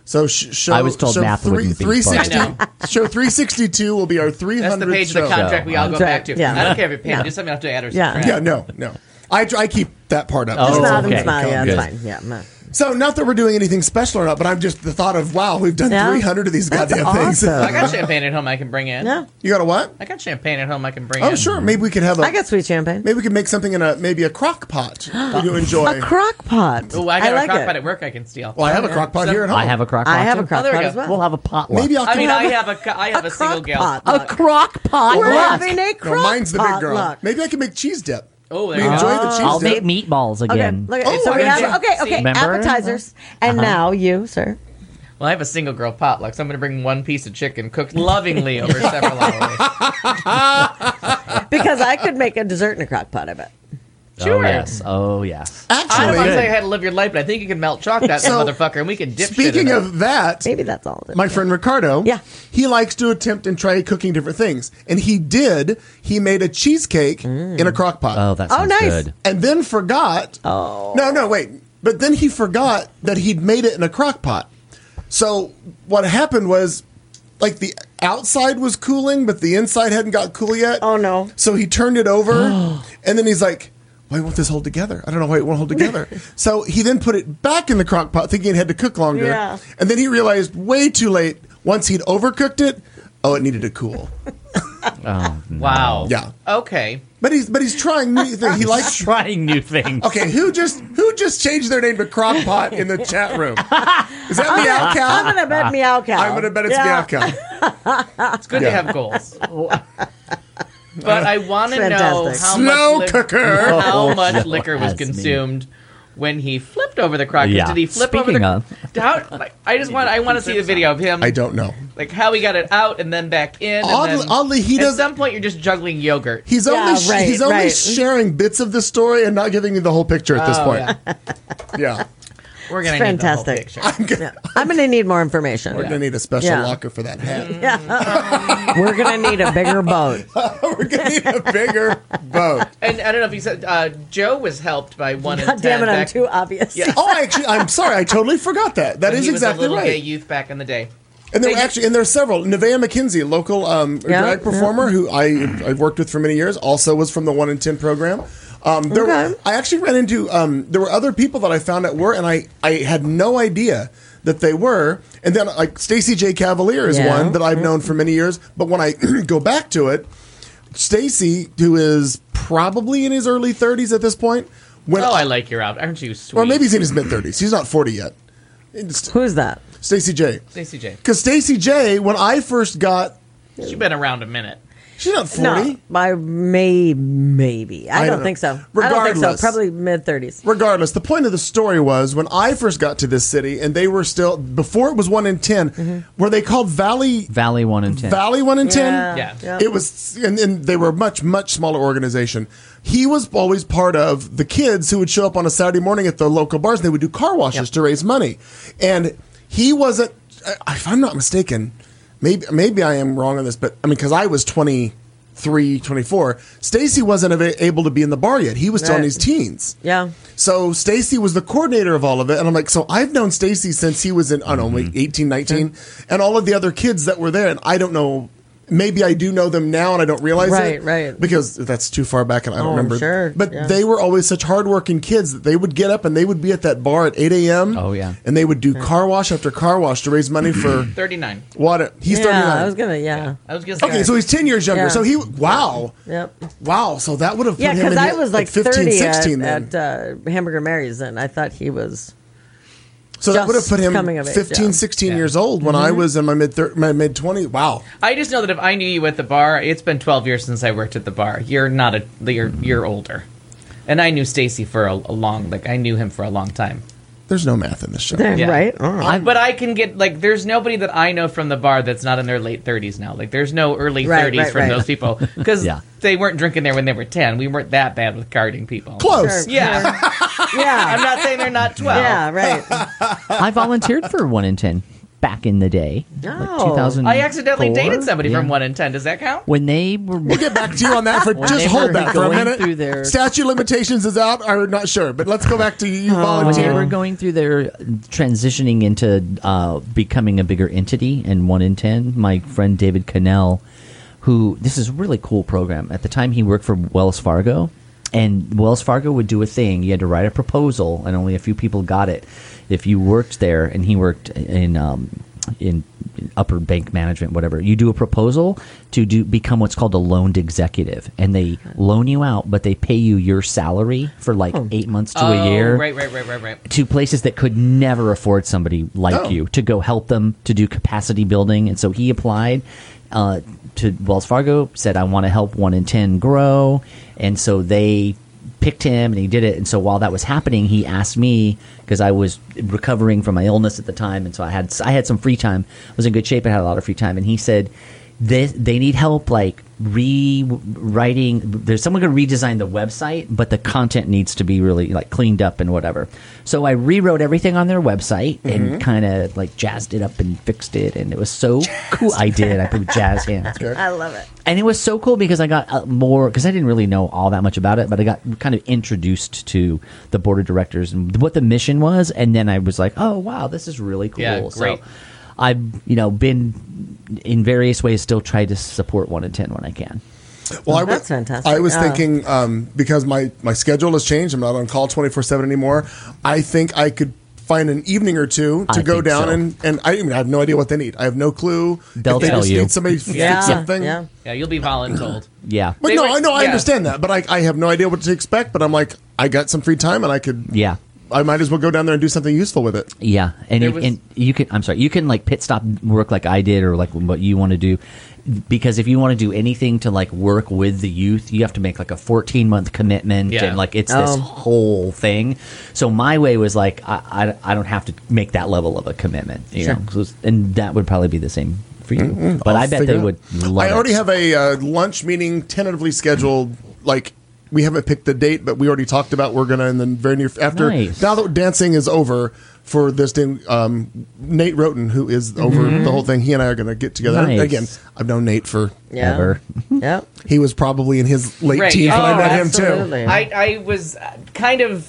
So show,
I was told
show
math wouldn't be fun.
360. Show 362 will be our 300th
That's the page
show.
of the contract we all go back to.
Yeah.
I don't care if you're paying. Do something else to add or
Yeah.
subtract.
Yeah, no. I keep that part up.
Oh,
Just nod
okay.
and smile. Yeah,
Good.
it's fine. Yeah. no.
So not that we're doing anything special or not, but I'm just the thought of, wow, we've done
Yeah.
300 of these
That's
goddamn things.
awesome.
I got champagne at home I can bring in.
Yeah.
You got a what?
I got champagne at home I can bring in.
Oh, sure. Maybe we could have
I got sweet champagne.
maybe we could make something in maybe a crock pot that you enjoy.
A crock pot.
Oh, I got
like
a crock
it.
pot at work I can steal.
Well, I have a crock pot here at home.
I have a crock pot.
I have a
too.
crock
there we
pot
go.
as well.
We'll have a potluck.
Maybe I'll
I mean,
have
I have a single
crock
gal.
pot.
a crock pot.
We're
Look.
having a
No,
crock
mine's the big
pot.
girl.
Look.
Maybe I can make cheese dip.
Oh, there
We
you go.
enjoy the cheese
I'll
dip.
make meatballs
Okay,
again.
look at
Oh,
so we
I
have
did.
okay.
Remember?
Appetizers, and now you, sir.
Well, I have a single girl potluck, so I'm going to bring one piece of chicken cooked lovingly over several hours.
Because I could make a dessert in a crock pot. I bet.
Sure.
Oh, yes. Oh, yes.
I don't
Actually,
want to say how to live your life, but I think you can melt chocolate out of
So,
that motherfucker, and we can dip shit
speaking
in it.
of that,
Maybe that's all of it.
my friend Ricardo,
Yeah.
he likes to attempt and try cooking different things. And he made a cheesecake in a crock pot.
Oh, that
Oh,
sounds
nice.
good.
And then forgot.
Oh.
No, wait. But then he forgot that he'd made it in a crock pot. So what happened was, like, the outside was cooling, but the inside hadn't got cool yet.
Oh, no.
So he turned it over, and then he's like, why won't this hold together? I don't know why it won't hold together. So he then put it back in the crock pot, thinking it had to cook longer.
Yeah.
And then he realized way too late, once he'd overcooked it, it needed to cool.
Oh, no.
Wow.
Yeah.
Okay.
But he's trying new things. He likes.
Trying new things.
Okay, who just changed their name to Crockpot in the chat room? Is that Meow
I'm
Cow?
gonna bet Meow Cow.
I'm gonna bet it's
Yeah.
Meow Cow.
It's good to have goals. But I want to know
Fantastic.
how
Slow
much
cooker.
how
Oh,
much
no,
liquor was
that's me.
consumed when he flipped over the crock.
Yeah.
Did he flip over
Speaking
the
of.
How, like, I want to see the video of him.
I don't know.
Like how he got it out and then back in. And then,
Oddly, he
at
does.
some point, you're just juggling yogurt.
He's
Yeah,
only
right,
he's only
right.
sharing bits of the story and not giving you the whole picture at this
Oh,
point.
yeah.
Yeah,
We're gonna
It's
need the whole
fantastic.
picture.
Yeah. I'm gonna need more information.
we're gonna need a special
Yeah.
locker for that hat.
We're gonna need a bigger boat.
We're gonna need a bigger boat.
And I don't know if you said Joe was helped by 1 in
God
10.
damn it, I'm
back-
too obvious.
Yeah.
Oh, I'm sorry, I totally forgot that. That
when
is
he was
exactly
a little gay
right.
youth back in the day.
And there
They
were actually, and there's several. Nevaeh McKenzie, local drag performer who I've worked with for many years, also was from the 1 in 10 program. I actually ran into there were other people that I found at work, and I had no idea that they were. And then like Stacey J. Cavalier is
Yeah.
one that I've known for many years. But when I go back to it, Stacey, who is probably in his early 30s at this point, when
I like your outfit. Aren't you sweet?
or maybe he's in his mid 30s. He's not 40 yet.
Who's that?
Stacey J.
Stacey J.
Because Stacey J. When I first got,
She's been around a minute.
she's not 40.
No, by maybe. I
don't
don't
know.
think so. I don't think
Regardless.
so. Probably mid 30s.
Regardless, the point of the story was when I first got to this city, and they were still before it was 1 in 10. Were they called Valley
1 in 10.
1 in 10?
Yeah.
It was, and they were a much smaller organization. He was always part of the kids who would show up on a Saturday morning at the local bars, and they would do car washes to raise money. And he wasn't, if I'm not mistaken, maybe I am wrong on this, but I mean, because I was 23, 24, Stacey wasn't able to be in the bar yet. He was still in
Right.
his teens.
Yeah.
So Stacey was the coordinator of all of it. And I'm like, so I've known Stacey since he was in, I don't know, like 18, 19, and all of the other kids that were there. And I don't know, maybe I do know them now and I don't realize it.
Right.
Because that's too far back and I don't remember.
sure,
But
yeah.
they were always such hardworking kids that they would get up and they would be at that bar at 8 a.m.
Oh, yeah.
And they would do car wash after car wash to raise money for
39.
what? He's 39.
Yeah, I was gonna. Yeah.
I was gonna say.
Okay, so he's 10 years younger.
Yeah.
So wow.
Yep.
Wow. So that would have put
Yeah,
him
because
in
I was like
15,
30
16 then.
at Hamburger Mary's, and I thought he was.
So that would have
just
put him
coming of age,
15,
yeah.
16
Yeah.
years old when I was in my mid 20s. Wow.
I just know that if I knew you at the bar, it's been 12 years since I worked at the bar. You're not you're older, and I knew Stacy for a long. Like I knew him for a long time.
There's no math in this show.
Yeah.
Right. Oh.
But I can get like there's nobody that I know from the bar that's not in their late 30s now. Like there's no early
Right,
30s
right,
from
right.
those people because
Yeah.
they weren't drinking there when they were 10. We weren't that bad with carding people.
Close.
Sure.
Yeah, I'm
Yeah.
not saying they're not 12.
Yeah. Right.
I volunteered for 1 in 10. back in the day.
Oh.
2004.
I accidentally dated somebody
Yeah.
from 1 in 10. Does that count?
When they were
We'll get back to you on that. For
When
just
they
hold
were
that for a
going
minute.
through their-
Statute limitations is out. I'm not sure, but let's go back to you
when they
volunteering.
were going through their transitioning into becoming a bigger entity and 1 in 10, my friend David Cannell, who this is a really cool program. At the time, he worked for Wells Fargo, and Wells Fargo would do a thing. You had to write a proposal, and only a few people got it. If you worked there, and he worked in upper bank management, whatever, you do a proposal to become what's called a loaned executive, and they loan you out, but they pay you your salary for like 8 months to a year.
Right.
To places that could never afford somebody like
Oh.
you to go help them to do capacity building. And so he applied to Wells Fargo, said, I want to help 1 in 10 grow. And so they picked him and he did it. And so while that was happening, he asked me, because I was recovering from my illness at the time. And so I had some free time. I was in good shape and had a lot of free time. And he said, they need help like rewriting. There's someone going to redesign the website, but the content needs to be really like cleaned up and whatever. So I rewrote everything on their website and kind of like jazzed it up and fixed it, and it was so cool. I did. I put jazz hands,
I love it.
and it was so cool because I got more, because I didn't really know all that much about it, but I got kind of introduced to the board of directors and what the mission was, and then I was like, oh wow, this is really cool.
Yeah, great.
So I've been in various ways still try to support 1 in 10 when I can.
Well,
That's fantastic.
I was
Yeah.
thinking because my schedule has changed. I'm not on call 24/7 anymore. I think I could find an evening or two to
I
go
think
down
so.
and I have no idea what they need. I have no clue.
They'll
if they
tell
just
you.
need somebody to
Yeah.
fix something.
Yeah.
Yeah, you'll be voluntold.
Yeah.
But
They
no,
were-
I know, I
yeah.
understand that. But I have no idea what to expect. But I'm like, I got some free time and I could.
Yeah.
I might as well go down there and do something useful with it.
Yeah, and
There
you,
was-
and you can. I'm sorry, you can like pit stop work like I did, or like what you want to do. Because if you want to do anything to like work with the youth, you have to make like a 14-month commitment,
Yeah.
and like it's this
Oh.
whole thing. So my way was like I don't have to make that level of a commitment, you
Sure.
know. So, and that would probably be the same for you. But
I'll
I bet
figure
they
it
would
out.
love
I already
it.
have a lunch meeting tentatively scheduled. Like we haven't picked the date, but we already talked about we're gonna in the very near after.
Nice.
Now that dancing is over for this thing, Nate Roten, who is over the whole thing, he and I are gonna get together.
Nice.
Again, I've known Nate for.
Yeah.
Ever.
Yep.
He was probably in his late
Right.
teens when I
Oh,
met him too.
Absolutely.
I was kind of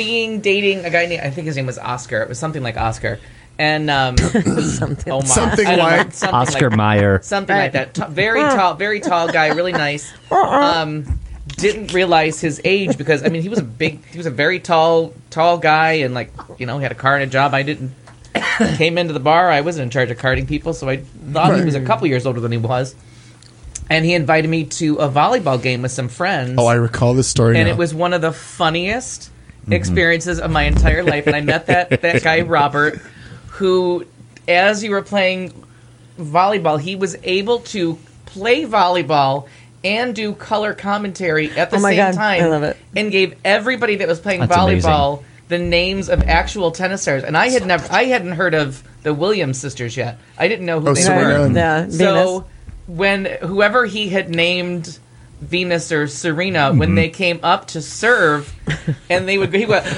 dating a guy named, I think his name was Oscar. It was something like Oscar. And
Something.
oh my,
Something
I don't know,
like
something
Oscar
like,
Meyer.
something like that. Very tall guy, really nice. Didn't realize his age because I mean he was a very tall guy, and like he had a car and a job. I didn't. Came into the bar. I wasn't in charge of carding people, so I thought he was a couple years older than he was. And he invited me to a volleyball game with some friends.
Oh, I recall this story.
And
now.
it was one of the funniest experiences of my entire life. And I met that guy, Robert, who, as you were playing volleyball, he was able to play volleyball and do color commentary at the
Oh my
same
God,
time.
I love it.
And gave everybody that was playing
That's
volleyball the names of actual tennis stars. And I hadn't heard of the Williams sisters yet. I didn't know who
Oh,
they
Serena
were.
and-
Yeah.
So when whoever he had named Venus or Serena, when they came up to serve, and he would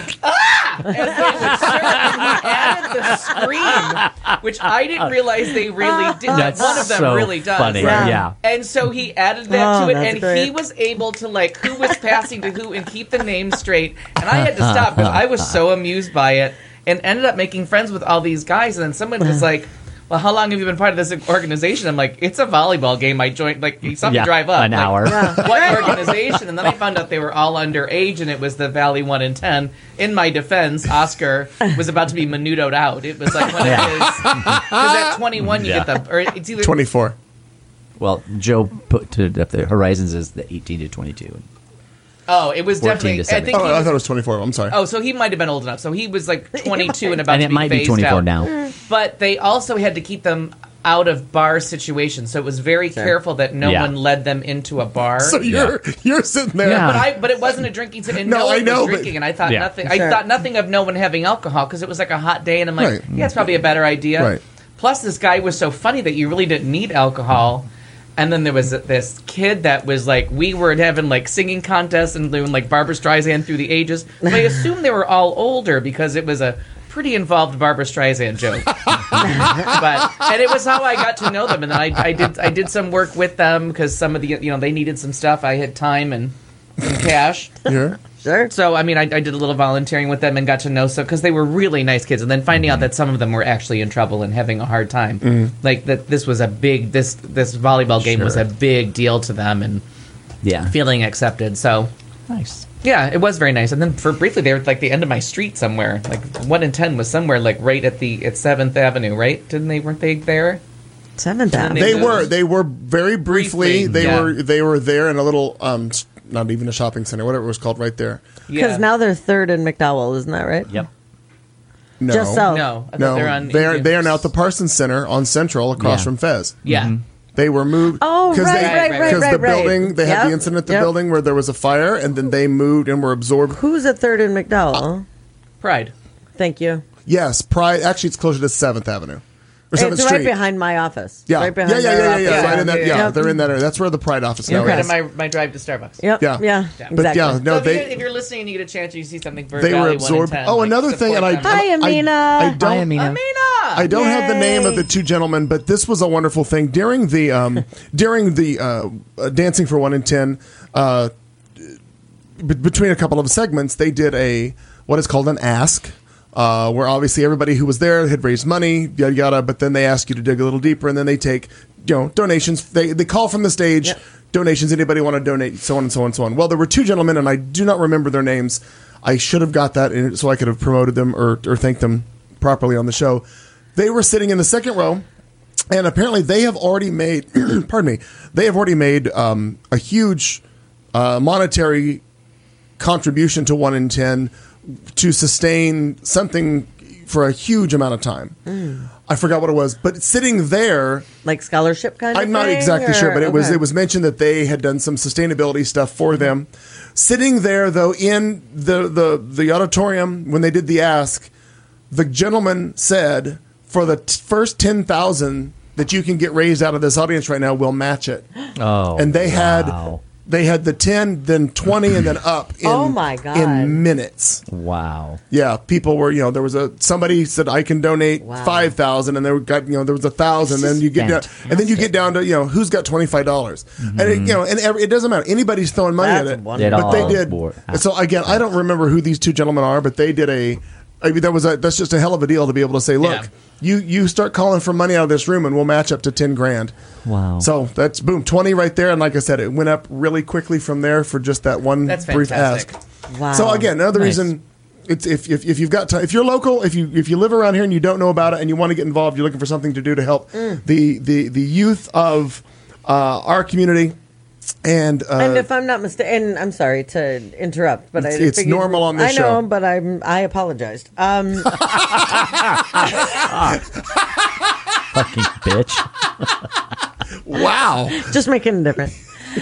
ah, and they would serve, and he added the scream, which I didn't realize they really did.
That's
One of them
so
really does.
funny.
Yeah.
Yeah.
And so he added that
Oh,
to it,
that's
and
great.
he was able to who was passing to who and keep the names straight. And I had to stop because I was so amused by it, and ended up making friends with all these guys. And then someone was like, "Well, how long have you been part of this organization?" I'm like, "It's a volleyball game. I joined. You saw me
Yeah,
drive up
an
Like,
hour.
What organization?" And then I found out they were all underage, and it was the Valley 1 in 10. In my defense, Oscar was about to be menudoed out. It was like one of his. Because at 21, you get the. Or it's either
24.
Well, Joe put it up there. Horizons is the 18 to 22.
Oh, it was
14
definitely.
to
I
17.
think
Oh,
he
I
was,
thought it was 24. I'm sorry.
Oh, so he might have been old enough. So he was like 22 and about
And
to
it
be
might be
phased
24
out.
now.
But they also had to keep them out of bar situations, so it was very careful that no
Yeah.
one led them into a bar.
So you're sitting there.
Yeah.
But it wasn't a drinking and
No,
no
I
one
know,
was
but-
drinking, and I thought
Yeah.
nothing.
Sure.
I thought nothing of no one having alcohol because it was like a hot day, and I'm like,
Right.
yeah, it's probably a better idea.
Right.
Plus, this guy was so funny that you really didn't need alcohol. And then there was this kid that was like, we were having like singing contests and doing like Barbra Streisand through the ages. But I assume they were all older because it was a pretty involved Barbara Streisand joke. And it was how I got to know them. And then I did some work with them because some of the, they needed some stuff. I had time and some cash.
Yeah.
Sure.
So, I mean, I did a little volunteering with them and got to know some, because they were really nice kids. And then finding out that some of them were actually in trouble and having a hard time. Like, that this was a big, this volleyball game was a big deal to them, and feeling accepted. So,
Nice.
yeah, it was very nice. And then for briefly, they were like the end of my street somewhere. Like 1 in 10 was somewhere like right at 7th Avenue, right? Weren't they there?
7th Avenue.
They were very briefly.
Briefly,
They were there in a little not even a shopping center, whatever it was called, right there.
Because now they're 3rd in McDowell, isn't that right?
Yep.
No,
Just south.
No, I thought
no,
they're on.
they are now at the Parsons Center on Central, across
Yeah.
from Fez.
Yeah.
They were moved.
Oh,
because
right.
the building, they had the incident at the
Yep.
building where there was a fire, and then they moved and were absorbed.
Who's at 3rd in McDowell?
Pride.
Thank you.
Yes, Pride. Actually, it's closer to 7th Avenue. Or 7th
It's
Street.
right behind my office.
Yeah,
Right behind
yeah.
our office.
Right in that,
Yeah.
they're in that area. That's where the Pride office now
Right
is.
in my drive to Starbucks.
Yep.
Yeah.
Yeah.
But
Exactly.
yeah, no,
So if you're listening and you get a chance and you see something for
they were
Valley 1 in
absorbed.
10,
Oh,
like,
another thing, and I
support them.
Hi, Amina.
I don't.
Hi, Amina.
Amina!
I don't have the name of
Yay.
the two gentlemen, but this was a wonderful thing during the Dancing for 1 in 10. Between a couple of segments, they did what is called an ask, where obviously everybody who was there had raised money, yada yada. But then they ask you to dig a little deeper, and then they take donations. They call from the stage.
Yep.
Donations. Anybody want to donate? So on and so on and so on. Well, there were two gentlemen, and I do not remember their names. I should have got that so I could have promoted them or thanked them properly on the show. They were sitting in the second row, and apparently they have already made. pardon me. They have already made a huge monetary contribution to 1 in 10 to sustain something for a huge amount of time. I forgot what it was, but sitting there,
Like scholarship kind of
I'm not
thing,
exactly sure, but it
okay.
was mentioned that they had done some sustainability stuff for them. Sitting there though in the auditorium when they did the ask, the gentleman said, for the first 10,000 that you can get raised out of this audience right now, we'll match it.
Oh,
And they
wow.
had the 10, then 20, and then up in,
Oh, my God.
in minutes.
Wow.
Yeah, people were, there was somebody said I can donate
Wow.
5,000, and there was 1,000, then you get down, and then you get down to who's got $25, and it doesn't matter. Anybody's throwing money
That's
at it,
wonderful.
but they
All
did.
for-
And so again, I don't remember who these two gentlemen are, but they did that's just a hell of a deal to be able to say, look, you start calling for money out of this room, and we'll match up to 10 grand.
Wow.
So that's boom, 20 right there, and like I said, it went up really quickly from there for just that one
That's
brief
fantastic.
ask.
Wow.
So again, another
Nice.
reason, it's if you've got time, if you're local, if you live around here and you don't know about it and you want to get involved, you're looking for something to do to help the youth of our community. And
if I'm not mistaken, I'm sorry to interrupt, but
It's
figured-
normal on this
I know,
show.
but I apologized.
Fucking bitch.
wow,
Just making a difference.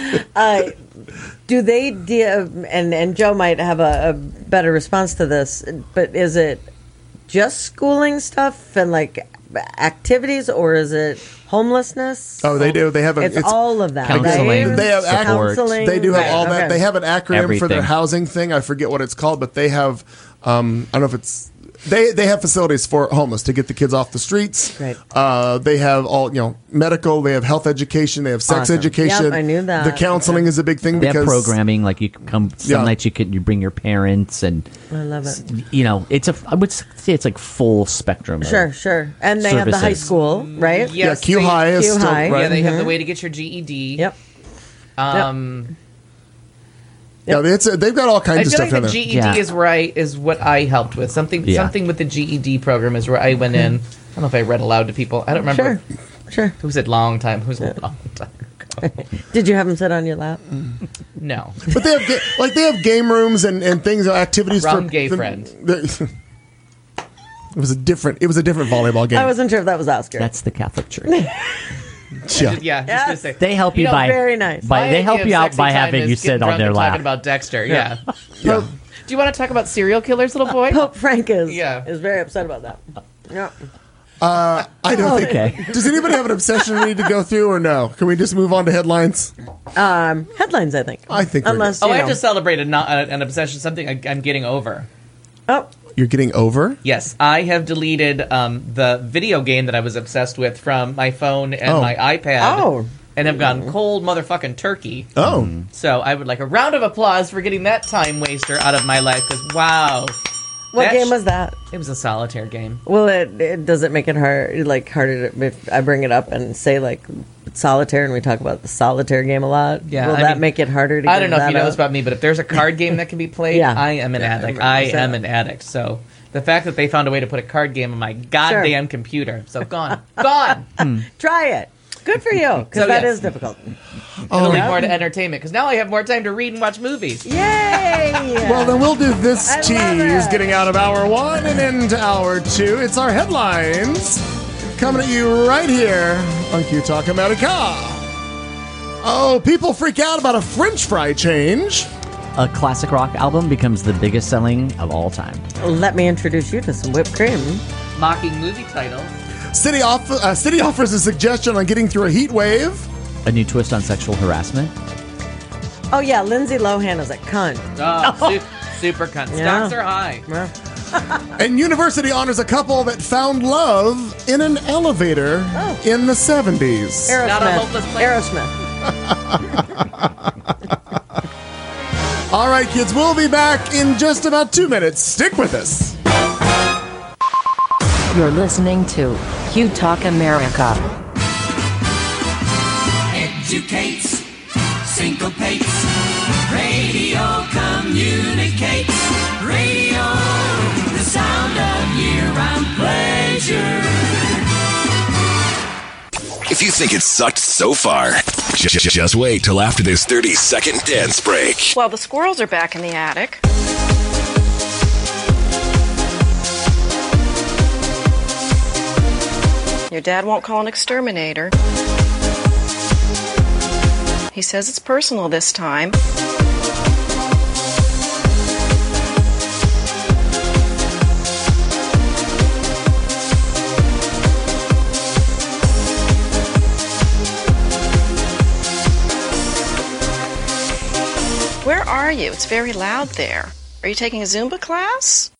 Do they and Joe might have a better response to this, but is it just schooling stuff and like activities, or is it homelessness?
oh they do, they have
It's all of that.
Counseling,
right?
They have
support.
counseling.
they do have
Right,
all that.
okay.
They have an acronym for their
Everything.
housing thing. I forget what it's called, but they have I don't know if it's they have facilities for homeless to get the kids off the streets.
Right.
They have all medical. They have health education. They have sex
Awesome.
education.
Yep, I knew that.
The counseling is a big thing
They have
because
programming, like you can come some
Yeah.
nights you bring your parents, and
I love it.
I would say it's like full spectrum. of-
Sure. And they have the high
Services.
school, right?
yeah,
Yes,
Q
they-
High is
Q
still
High.
right.
Yeah, they have the way to get your GED.
Yep.
Yeah, they've got all kinds
I
of
feel
stuff
like the
in there.
GED
Yeah.
is what I helped with. Something with the GED program is where I went in. I don't know if I read aloud to people. I don't remember.
Sure.
It was a long time. It was a long time ago.
Did you have them sit on your lap?
No.
But they have they have game rooms and things, activities
Wrong
for
gay friend.
It was a different volleyball game.
I wasn't sure if that was Oscar.
That's the Catholic Church.
yeah.
Yeah, just gonna say.
They help you by
very nice.
They help you out
Sexy
by
time
having
is
you
getting
sit
drunk
on their
and
lap.
Talking about Dexter, yeah.
Yeah.
Do you want to talk about serial killers, little boy?
Pope Frank is very upset about that. Yeah.
I don't think.
Okay.
Does anybody have an obsession we need to go through, or no? Can we just move on to headlines?
Headlines, I think.
I think we're
Unless
Oh,
you
I
know.
have to celebrate an obsession, something I'm getting over.
Oh,
you're getting over?
Yes, I have deleted the video game that I was obsessed with from my phone and my iPad.
Oh.
And have gone cold motherfucking turkey.
Oh.
So I would like a round of applause for getting that time waster out of my life, because wow.
What game was that?
It was a solitaire game.
Well, it does it make it harder to, if I bring it up and say like solitaire and we talk about the solitaire game a lot?
Yeah,
will that make it harder to?
I don't know if you know this
about.
about me, but if there's a card game that can be played,
Yeah.
I am an addict. I am an addict. So the fact that they found a way to put a card game on my goddamn computer, so gone,
Try it. Good for you, because
So,
that
yes.
is difficult.
It'll lead more to entertainment, because now I have more time to read and watch movies.
Yay!
Well, then we'll do this
I love
tease
it.
getting out of hour 1 and into hour 2. It's our headlines coming at you right here on Q Talk America. Oh, people freak out about a French fry change.
A classic rock album becomes the biggest selling of all time.
Let me introduce you to some whipped cream.
Mocking movie titles.
City offers a suggestion on getting through a heat wave.
A new twist on sexual harassment.
Oh yeah, Lindsay Lohan is a cunt.
Oh, super cunt.
Yeah.
Stocks are high.
And university honors a couple that found love in an elevator in the 70s.
Not a hopeless place.
Aerosmith.
All right, kids, we'll be back in just about 2 minutes. Stick with us.
You're listening to Q Talk America.
Educates, syncopates, radio communicates, radio, the sound of year-round pleasure.
If you think it sucked so far, just wait till after this 30-second dance break.
Well, the squirrels are back in the attic. Your dad won't call an exterminator. He says it's personal this time. Where are you? It's very loud there. Are you taking a Zumba class?